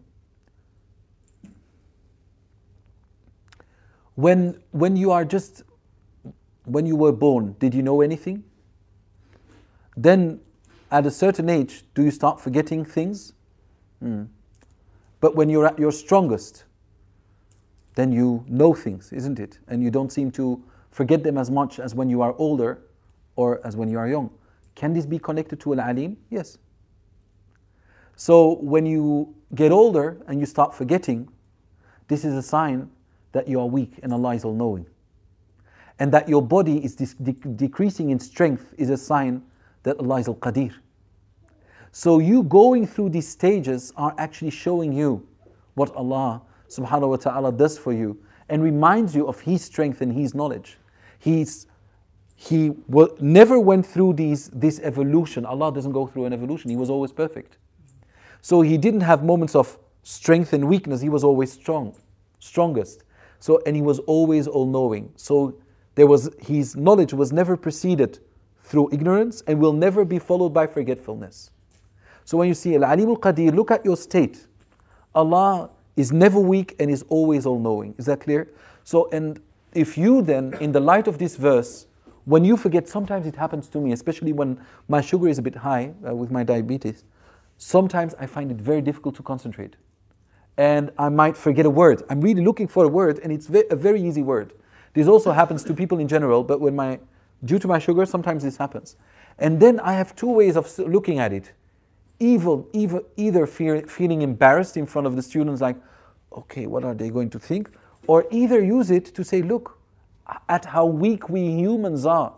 When when you are just when you were born, did you know anything? Then at a certain age, do you start forgetting things? Hmm. But when you're at your strongest, then you know things, isn't it? And you don't seem to forget them as much as when you are older or as when you are young. Can this be connected to Al-Alim? Yes. So when you get older and you start forgetting, this is a sign that you are weak and Allah is all-knowing. And that your body is de- decreasing in strength is a sign that Allah is Al-Qadir. So you going through these stages are actually showing you what Allah subhanahu wa ta'ala does for you and reminds you of His strength and His knowledge. He's, he w- never went through these, this evolution. Allah doesn't go through an evolution. He was always perfect. So He didn't have moments of strength and weakness. He was always strong, strongest. So, and He was always all-knowing. So there was, His knowledge was never preceded through ignorance and will never be followed by forgetfulness. So when you see Al-Alim Al-Qadir, look at your state. Allah is never weak and is always all-knowing. Is that clear? So, and if you then, in the light of this verse, when you forget, sometimes it happens to me, especially when my sugar is a bit high uh, with my diabetes, sometimes I find it very difficult to concentrate. And I might forget a word. I'm really looking for a word and it's ve- a very easy word. This also happens to people in general, but when my, due to my sugar, sometimes this happens. And then I have two ways of looking at it. Evil, either, either fear, feeling embarrassed in front of the students, like, okay, what are they going to think? Or either use it to say, look at how weak we humans are,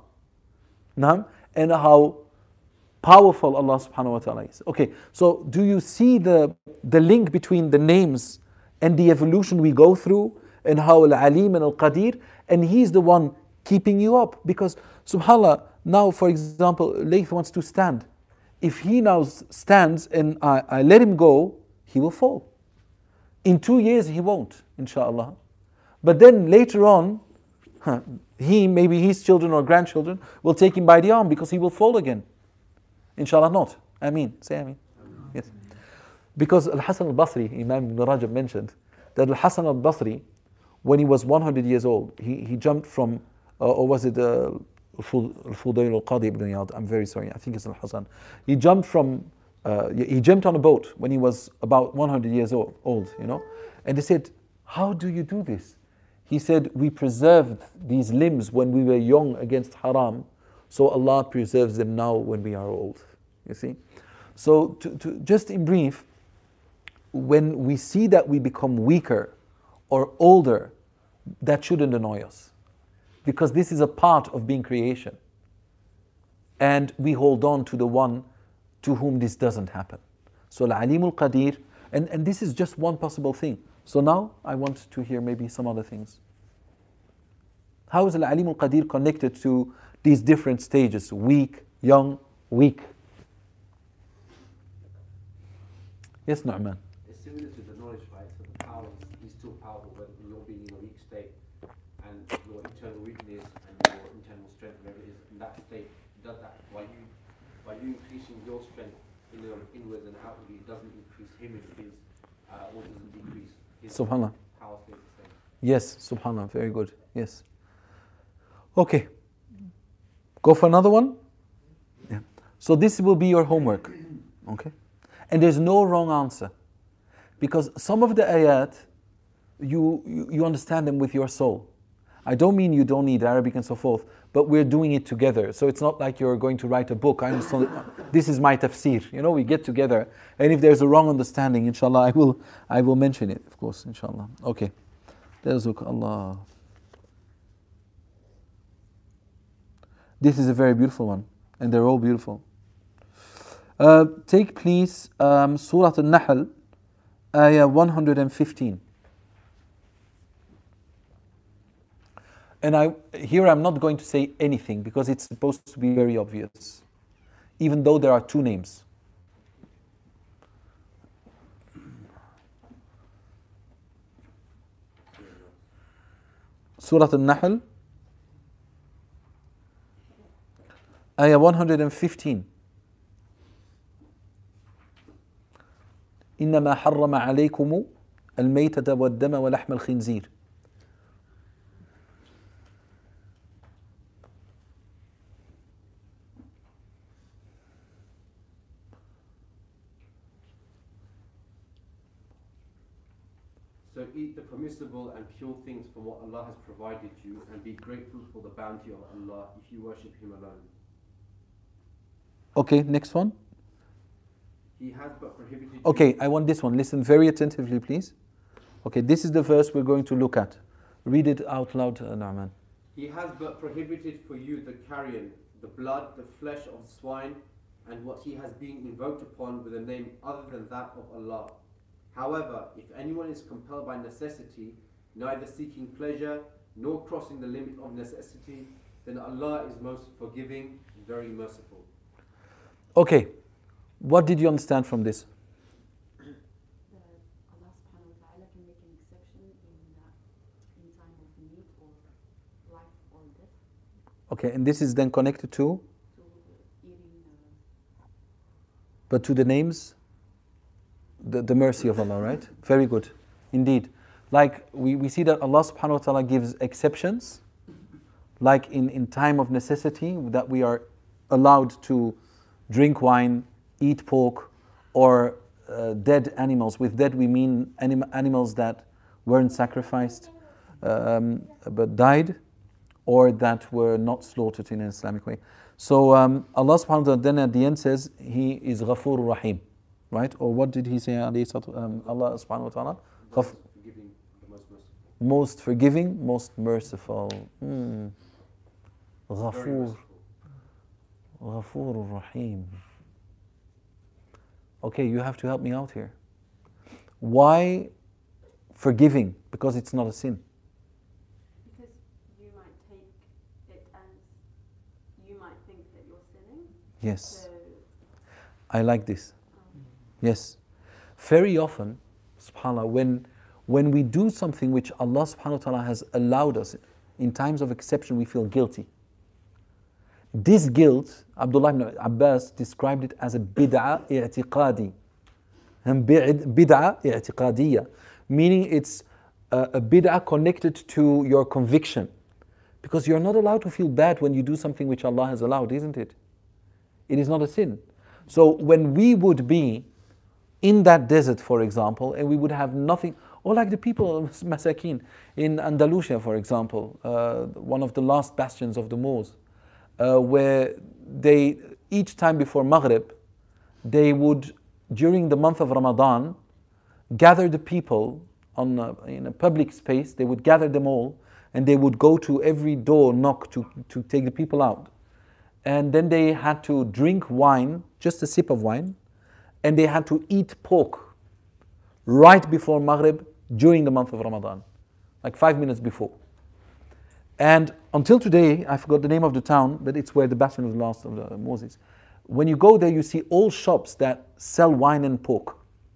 nah? And how powerful Allah subhanahu wa ta'ala is. Okay, so do you see the, the link between the names and the evolution we go through, and how Al-Alim and Al-Qadir, and He's the one keeping you up? Because subhanAllah, now for example, Layth wants to stand. If he now stands and I, I let him go, he will fall. In two years he won't, inshallah. But then later on, huh, he, maybe his children or grandchildren, will take him by the arm because he will fall again. Inshallah not. Ameen. Say Ameen. Yes. Because Al-Hasan al-Basri, Imam Ibn Rajab mentioned, that Al-Hasan al-Basri, when he was one hundred years old, he, he jumped from, uh, or was it uh, Al-Fudayl al-Qadi ibn Iyad, I'm very sorry, I think it's Al-Hasan. He jumped from, uh, he jumped on a boat when he was about one hundred years old, old, you know. And they said, how do you do this? He said, we preserved these limbs when we were young against haram, so Allah preserves them now when we are old. You see? So to, to, just in brief, when we see that we become weaker or older, that shouldn't annoy us. Because this is a part of being creation. And we hold on to the one to whom this doesn't happen. So Al-Alim Al-Qadir, and, and this is just one possible thing. So now I want to hear maybe some other things. How is Al-Alim Al-Qadir connected to these different stages? Weak, young, weak. Yes, Nu'man. It's similar to the knowledge, right? So the power is, is still powerful when you're being in a weak state, and your internal weakness and your internal strength, whatever it is, in that state, does that by you by you increasing your strength in the inwards and outwardly, it doesn't increase him in his uh, or doesn't decrease his Subhanallah. power stays the same. Yes, Subhanallah, very good. Yes. Okay. Go for another one? Yeah. So this will be your homework. Okay? And there's no wrong answer. Because some of the ayat, you, you, you understand them with your soul. I don't mean you don't need Arabic and so forth, but we're doing it together. So it's not like you're going to write a book. I understand, this is my tafsir. You know, we get together. And if there's a wrong understanding, inshallah, I will, I will mention it, of course, inshallah. Okay. There's Allah. This is a very beautiful one. And they're all beautiful. Uh, take please um, Surah Al-Nahl, ayah one hundred fifteen. And I, here I'm not going to say anything because it's supposed to be very obvious, even though there are two names. Surah Al-Nahl, ayah one hundred fifteen. إنما حرم عليكم الميتة والدم ولحم الخنزير. So eat the permissible and pure things from what Allah has provided you, and be grateful for the bounty of Allah if you worship Him alone. Okay, next one. He has but prohibited you. Okay, I want this one. Listen very attentively, please. Okay, this is the verse we're going to look at. Read it out loud, uh, Naaman. He has but prohibited for you the carrion, the blood, the flesh of swine, and what he has been invoked upon with a name other than that of Allah. However, if anyone is compelled by necessity, neither seeking pleasure nor crossing the limit of necessity, then Allah is most forgiving, very merciful. Okay, what did you understand from this? that Allah subhanahu wa ta'ala can make an exception in that in time of need or life or death. Okay, and this is then connected to, So eating uh, but to the names, the, the mercy of Allah, right? Very good, indeed. Like we, we see that Allah subhanahu wa ta'ala gives exceptions, like in, in time of necessity, that we are allowed to drink wine, eat pork, or uh, dead animals. With dead we mean anim- animals that weren't sacrificed um, but died, or that were not slaughtered in an Islamic way. So um, Allah subhanahu wa ta'ala then at the end says He is Ghafur Rahim, right? Or what did He say, alayhi salatu- um, Allah subhanahu wa ta'ala? Ghaf- Forgiving, the most merciful. most forgiving, most merciful. Mm. Very Ghafur, merciful. Ghafur Rahim. Okay, you have to help me out here. Why forgiving? Because it's not a sin. because you might take it as you might think that you're sinning. Yes, So I like this. um, Yes. Very often, subhanAllah, when, when we do something which Allah subhanahu wa ta'ala has allowed us, in times of exception we feel guilty. This guilt, Abdullah ibn Abbas described it as a bid'ah i'tiqadi. And bid- Bid'ah i'tiqadiyya, meaning it's a, a bid'ah connected to your conviction. Because you're not allowed to feel bad when you do something which Allah has allowed, isn't it? It is not a sin. So when we would be in that desert, for example, and we would have nothing, or like the people of Masakin in Andalusia, for example, uh, one of the last bastions of the Moors, uh, where they, each time before Maghrib, they would, during the month of Ramadan, gather the people on a, in a public space. They would gather them all, and they would go to every door, knock to, to take the people out. And then they had to drink wine, just a sip of wine, and they had to eat pork right before Maghrib during the month of Ramadan, like five minutes before. And until today, I forgot the name of the town, but it's where the bastion was lost of the Moses. When you go there, you see all shops that sell wine and pork.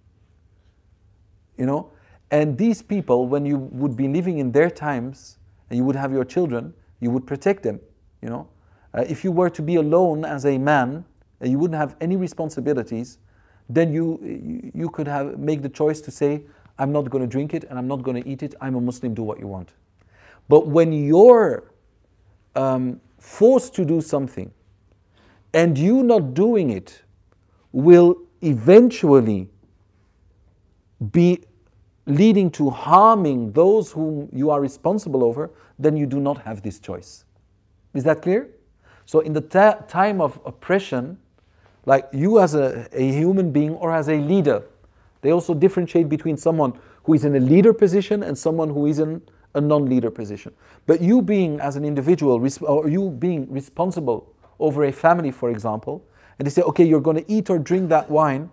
You know? And these people, when you would be living in their times, and you would have your children, you would protect them, you know? Uh, if you were to be alone as a man, and you wouldn't have any responsibilities, then you, you you could have make the choice to say, I'm not going to drink it and I'm not going to eat it. I'm a Muslim, do what you want. But when you're um, forced to do something and you not doing it will eventually be leading to harming those whom you are responsible over, then you do not have this choice. Is that clear? So in the ta- time of oppression, like you as a, a human being or as a leader, they also differentiate between someone who is in a leader position and someone who is in a non-leader position. But you being as an individual, or you being responsible over a family, for example, and they say, okay, you're going to eat or drink that wine,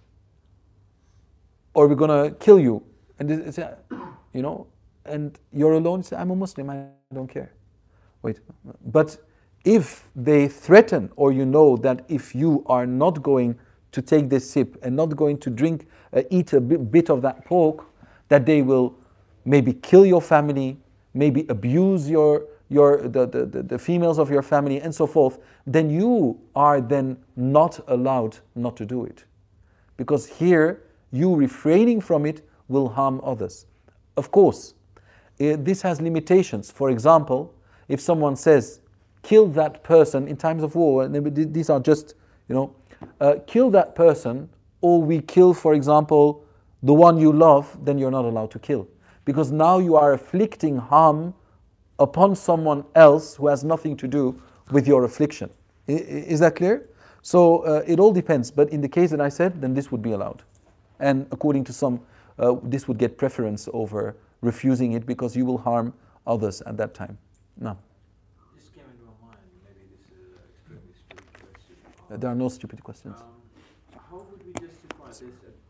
or we're going to kill you. And they say, you know, and you're alone, you say, I'm a Muslim, I don't care. Wait, but if they threaten, or you know that if you are not going to take this sip and not going to drink, uh, eat a bit of that pork, that they will maybe kill your family, maybe abuse your your the, the, the, the females of your family and so forth, then you are then not allowed not to do it. Because here, you refraining from it will harm others. Of course, uh, this has limitations. For example, if someone says, kill that person in times of war, and these are just, you know, uh, kill that person, or we kill, for example, the one you love, then you're not allowed to kill. Because now you are afflicting harm upon someone else who has nothing to do with your affliction. I, is that clear? So uh, it all depends, but in the case that I said, then this would be allowed. And according to some, uh, this would get preference over refusing it, because you will harm others at that time. No. This came into my mind, maybe this is an extremely stupid question. Uh, there are no stupid questions. Um, how would we justify this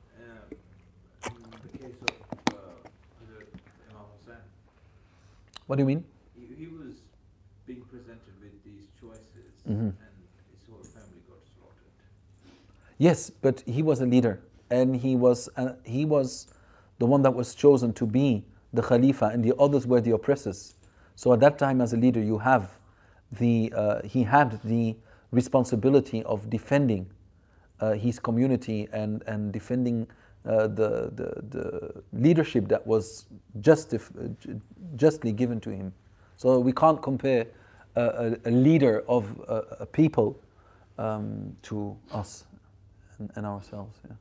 at, uh, in the case of uh, Hazrat Imam Hussain? What do you mean? He, he was being presented with these choices, Mm-hmm. and his whole family got slaughtered. Yes, but he was a leader, and he was uh, he was the one that was chosen to be the Khalifa, and the others were the oppressors. So at that time, as a leader, you have the uh, he had the responsibility of defending uh, his community and and defending uh, the, the the leadership that was justif- uh, justly given to him. So we can't compare a, a, a leader of a, a people um, to us and, and ourselves. Yeah.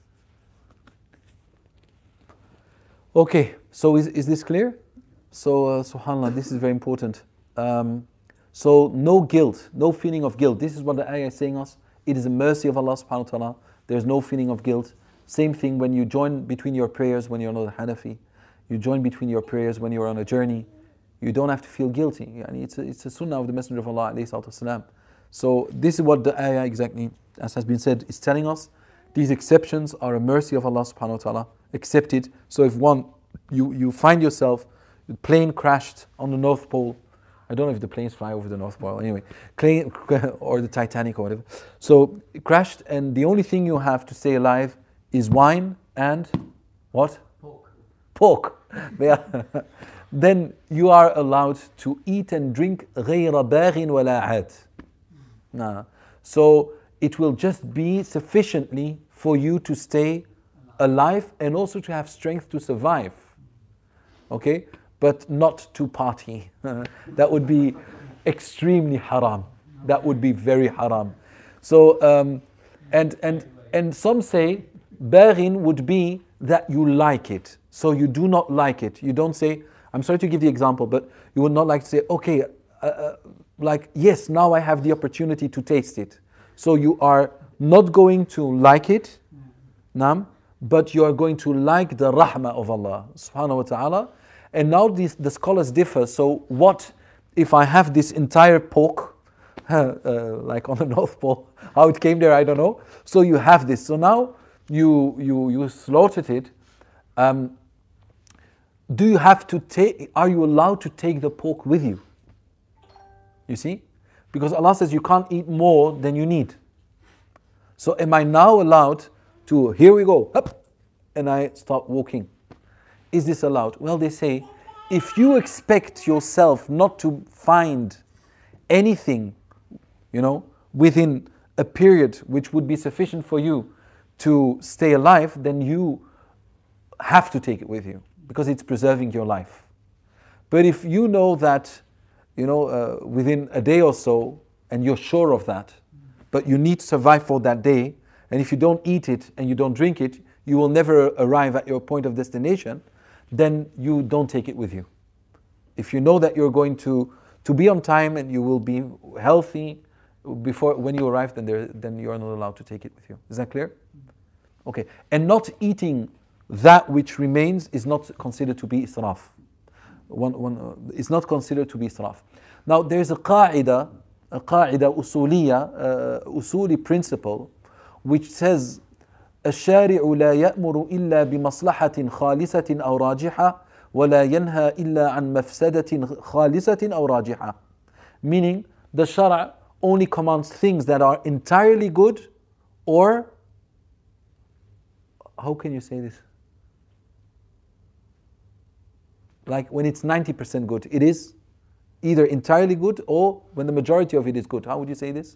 Okay, so is, is this clear? So, uh, subhanAllah, this is very important. Um, so, no guilt, no feeling of guilt. This is what the ayah is saying us. It is a mercy of Allah subhanahu wa ta'ala. There's no feeling of guilt. Same thing when you join between your prayers when you're not a Hanafi. You join between your prayers when you're on a journey. You don't have to feel guilty. Yani it's, a, it's a sunnah of the Messenger of Allah alayhi salatu wasalam. So, this is what the ayah exactly, as has been said, is telling us. These exceptions are a mercy of Allah subhanahu wa ta'ala. Accepted. So if one, you, you find yourself, the plane crashed on the North Pole. I don't know if the planes fly over the North Pole. Anyway, plane, or the Titanic or whatever. So it crashed, and the only thing you have to stay alive is wine and what? Pork. Pork. Yeah. Then you are allowed to eat and drink غَيْرَ بَاغٍ وَلَا عَادٍ. Nah. So it will just be sufficiently for you to stay alive and also to have strength to survive. Okay? But not to party. That would be extremely haram. That would be very haram. So, um, and, and, and some say, baghin would be that you like it. So you do not like it. You don't say, I'm sorry to give the example, but you would not like to say, okay, uh, uh, like, yes, now I have the opportunity to taste it. So you are not going to like it, nam, but you are going to like the rahmah of Allah subhanahu wa ta'ala. And now these, the scholars differ. So what if I have this entire pork, uh, like on the North Pole, how it came there, I don't know. So you have this. So now you you you slaughtered it. Um, do you have to take, are you allowed to take the pork with you? You see? Because Allah says you can't eat more than you need. So am I now allowed to, here we go, up, and I start walking? Is this allowed? Well, they say, if you expect yourself not to find anything, you know, within a period which would be sufficient for you to stay alive, then you have to take it with you, because it's preserving your life. But if you know that, you know, uh, within a day or so, and you're sure of that, but you need to survive for that day, and if you don't eat it and you don't drink it, you will never arrive at your point of destination, then you don't take it with you. If you know that you're going to, to be on time and you will be healthy before when you arrive, then there, then you are not allowed to take it with you. Is that clear? Okay. And not eating that which remains is not considered to be israf. One, one, uh, it's not considered to be israf. Now there's a qaida a قاعدة أصولية, uh, أصولي principle, which says الشارع لا يأمر إلا بمصلحة خالصة أو راجحة ولا ينهى إلا عن مفسدة خالصة أو راجحة. Meaning, the Shara only commands things that are entirely good, or how can you say this? Like when it's ninety percent good, it is either entirely good, or when the majority of it is good. How would you say this?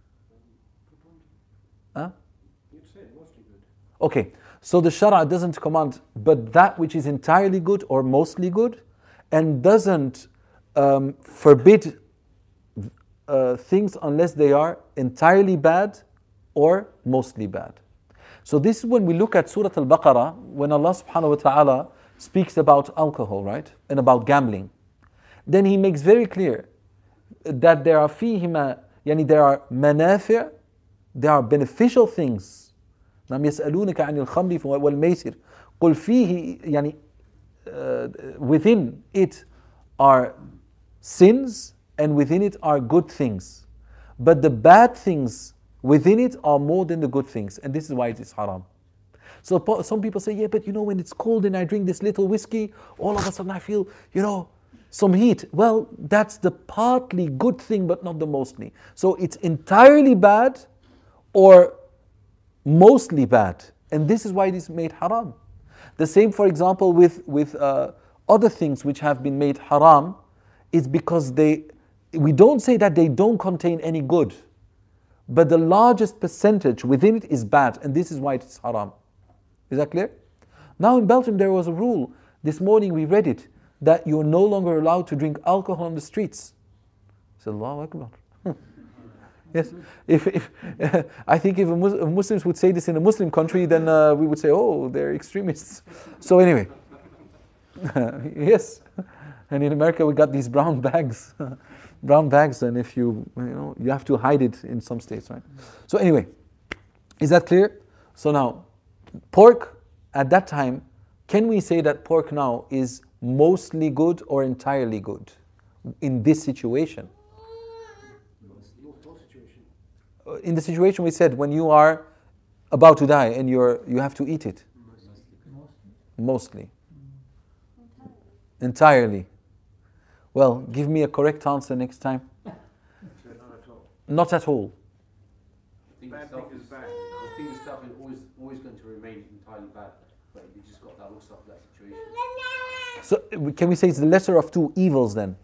Huh? You'd say mostly good. Okay, so the Shara doesn't command but that which is entirely good or mostly good, and doesn't um, forbid uh, things unless they are entirely bad or mostly bad. So this is when we look at Surah Al-Baqarah, when Allah subhanahu wa ta'ala speaks about alcohol, right? And about gambling. Then He makes very clear that there are فيهما, يعني there are منافع, there are beneficial things. نعم يسألونك عن الخمر والميسر قل فيه يعني uh, within it are sins and within it are good things. But the bad things within it are more than the good things, and this is why it is haram. So po- some people say, yeah, but you know, when it's cold and I drink this little whiskey, all of a sudden I feel, you know, some heat. Well, that's the partly good thing, but not the mostly. So it's entirely bad or mostly bad, and this is why it is made haram. The same, for example, with, with uh, other things which have been made haram, is because they, we don't say that they don't contain any good, but the largest percentage within it is bad, and this is why it is haram. Is that clear? Now in Belgium there was a rule, this morning we read it, that you're no longer allowed to drink alcohol on the streets. I said, Allahu Akbar. Yes, if, if uh, I think if, a Mus- if Muslims would say this in a Muslim country, then uh, we would say, oh, they're extremists. So anyway, yes, and in America we got these brown bags, brown bags, and if you, you know, you have to hide it in some states, right? So anyway, is that clear? So now, pork at that time, can we say that pork now is mostly good or entirely good in this situation? In the situation we said, when you are about to die and you're you have to eat it. Mostly. Entirely. Well, give me a correct answer next time. Not at all. Not at all. The thing Bad itself thing is is bad. The thing itself is always always going to remain entirely bad, but you just got that looks up that situation. So uh, can we say it's the lesser of two evils then?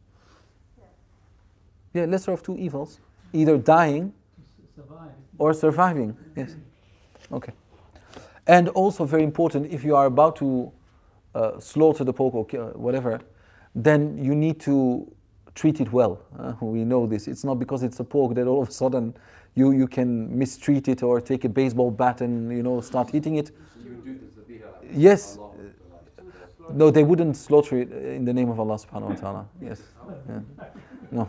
Yeah, lesser of two evils. Either dying Survive. or surviving. Yes. Okay. And also very important, if you are about to uh, slaughter the pork or ki- uh, whatever, then you need to treat it well. Uh, we know this. It's not because it's a pork that all of a sudden you, you can mistreat it or take a baseball bat and, you know, start hitting it. So you would do the zabiha like Yes. Allah, like, No, they wouldn't slaughter it in the name of Allah subhanahu wa ta'ala. Yes. Yeah. No.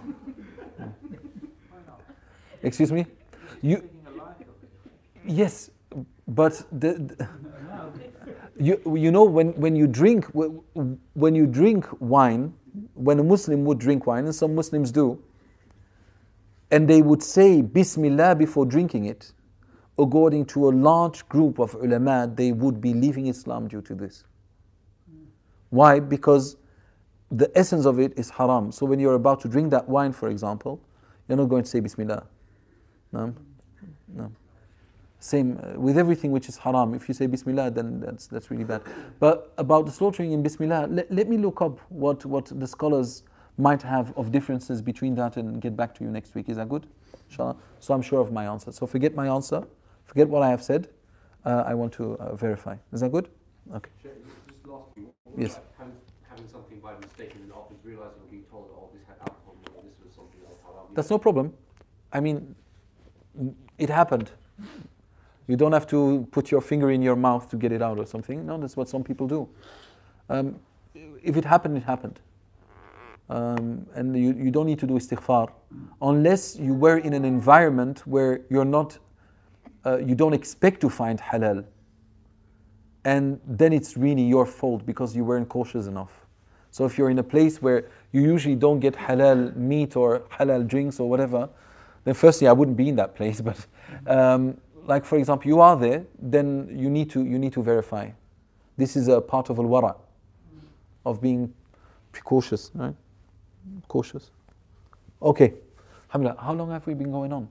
Excuse me? You, Taking a life of it. yes, but the, the you you know when, when you drink when you drink wine, when a Muslim would drink wine, and some Muslims do, and they would say Bismillah before drinking it, according to a large group of ulama, they would be leaving Islam due to this. Why? Because the essence of it is haram. So when you're about to drink that wine, for example, you're not going to say Bismillah. No, no. Same uh, with everything which is haram. If you say Bismillah, then that's that's really bad. But about the slaughtering in Bismillah, let, let me look up what, what the scholars might have of differences between that and get back to you next week. Is that good? Inshallah. So I'm sure of my answer. So forget my answer. Forget what I have said. Uh, I want to uh, verify. Is that good? Okay. Just just last thing. What Yes. about having, having something by mistake and then afterwards realizing or being told, oh, this had alcohol in it, or this was something else haram. That's no problem. I mean, it happened. You don't have to put your finger in your mouth to get it out or something. No, that's what some people do. Um, if it happened, it happened. Um, and you, you don't need to do istighfar unless you were in an environment where you're not, uh, you don't expect to find halal. And then it's really your fault because you weren't cautious enough. So if you're in a place where you usually don't get halal meat or halal drinks or whatever, then firstly I wouldn't be in that place. But um, like for example, you are there, then you need to you need to verify. This is a part of al-wara, of being precautious, right? Cautious. Okay. Alhamdulillah, how long have we been going on?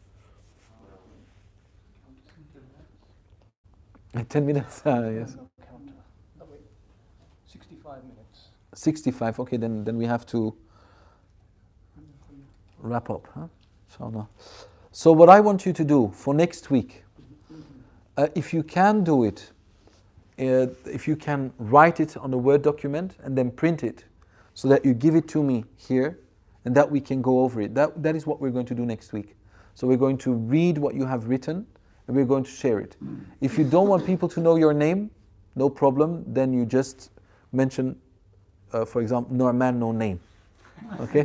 Ten minutes. Uh, yes. Counter. Oh, wait. sixty-five minutes. Sixty-five. Okay, then then we have to wrap up, huh? Inshallah. So what I want you to do for next week, uh, if you can do it, uh, if you can write it on a Word document and then print it, so that you give it to me here, and that we can go over it. That that is what we're going to do next week. So we're going to read what you have written, and we're going to share it. If you don't want people to know your name, no problem. Then you just mention, uh, for example, Nu'man, no name. Okay.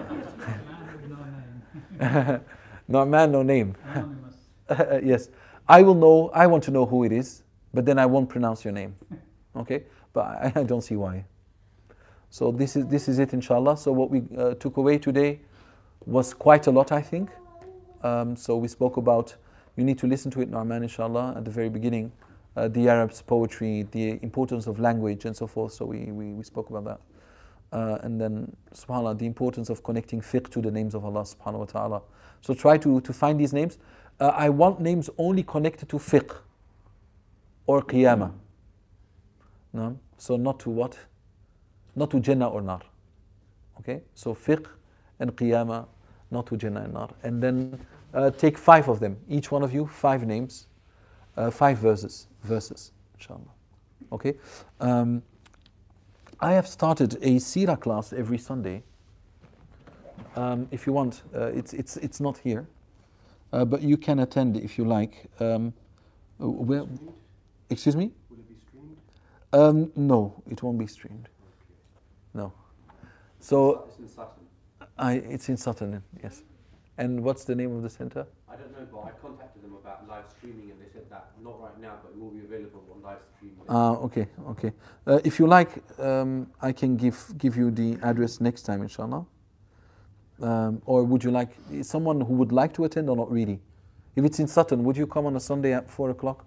Nu'man, no name. Anonymous. Yes, I will know. I want to know who it is, but then I won't pronounce your name. Okay, but I, I don't see why. So this is this is it, inshallah. So what we uh, took away today was quite a lot, I think. Um, so we spoke about. You need to listen to it, Nu'man, inshallah, at the very beginning. Uh, the Arabs' poetry, the importance of language, and so forth. So we we, we spoke about that. Uh, and then, subhanAllah, the importance of connecting fiqh to the names of Allah subhanahu wa ta'ala. So try to, to find these names. Uh, I want names only connected to fiqh or qiyamah. No? So not to what? Not to Jannah or Nar. Okay? So fiqh and qiyamah, not to Jannah and Nar. And then uh, take five of them. Each one of you, five names, uh, five verses. Verses, inshallah. Okay? Um, I have started a Sira class every Sunday. Um, if you want, uh, it's it's it's not here, uh, but you can attend if you like. Um, where, excuse me? Will it be streamed? Um, no, it won't be streamed. No. So It's in Sutton. I it's in Sutton, yes. And what's the name of the center? I don't know, but I contacted them about live streaming, and they said that not right now, but it will be available on live streaming. Ah, okay, okay. Uh, if you like, um, I can give give you the address next time, inshallah. Um, or would you like someone who would like to attend or not really? If it's in Sutton, would you come on a Sunday at four o'clock?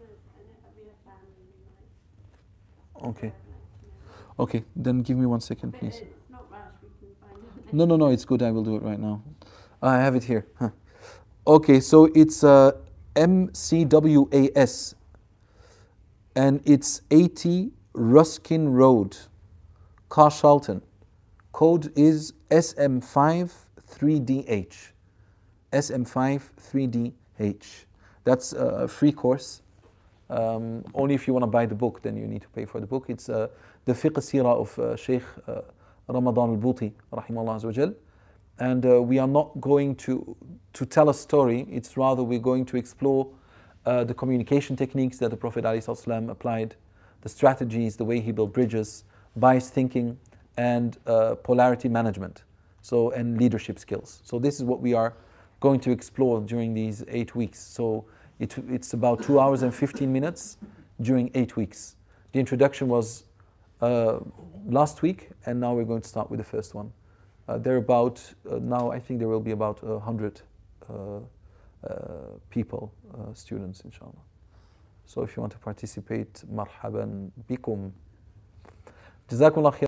Okay. Okay, then give me one second, please. No, no, no, it's good. I will do it right now. I have it here. Huh. Okay, so it's uh, M C W A S, and it's eighty Ruskin Road, Carshalton. Code is S M five three D H. S M five three D H. That's a free course. Um, only if you want to buy the book, then you need to pay for the book. It's uh, the Fiqh Sirah of uh, Sheikh uh, Ramadan al-Bouti, rahimahullah azza wa jal. And uh, we are not going to, to tell a story, it's rather we're going to explore uh, the communication techniques that the Prophet ﷺ applied, the strategies, the way he built bridges, biased thinking, and uh, polarity management, so and leadership skills. So this is what we are going to explore during these eight weeks. So it, it's about two hours and fifteen minutes during eight weeks. The introduction was uh, last week, and now we're going to start with the first one. Uh, there are about, uh, now I think there will be about a hundred uh, uh, people, uh, students, inshallah. So if you want to participate, marhaban bikum. Jazakumullah khair.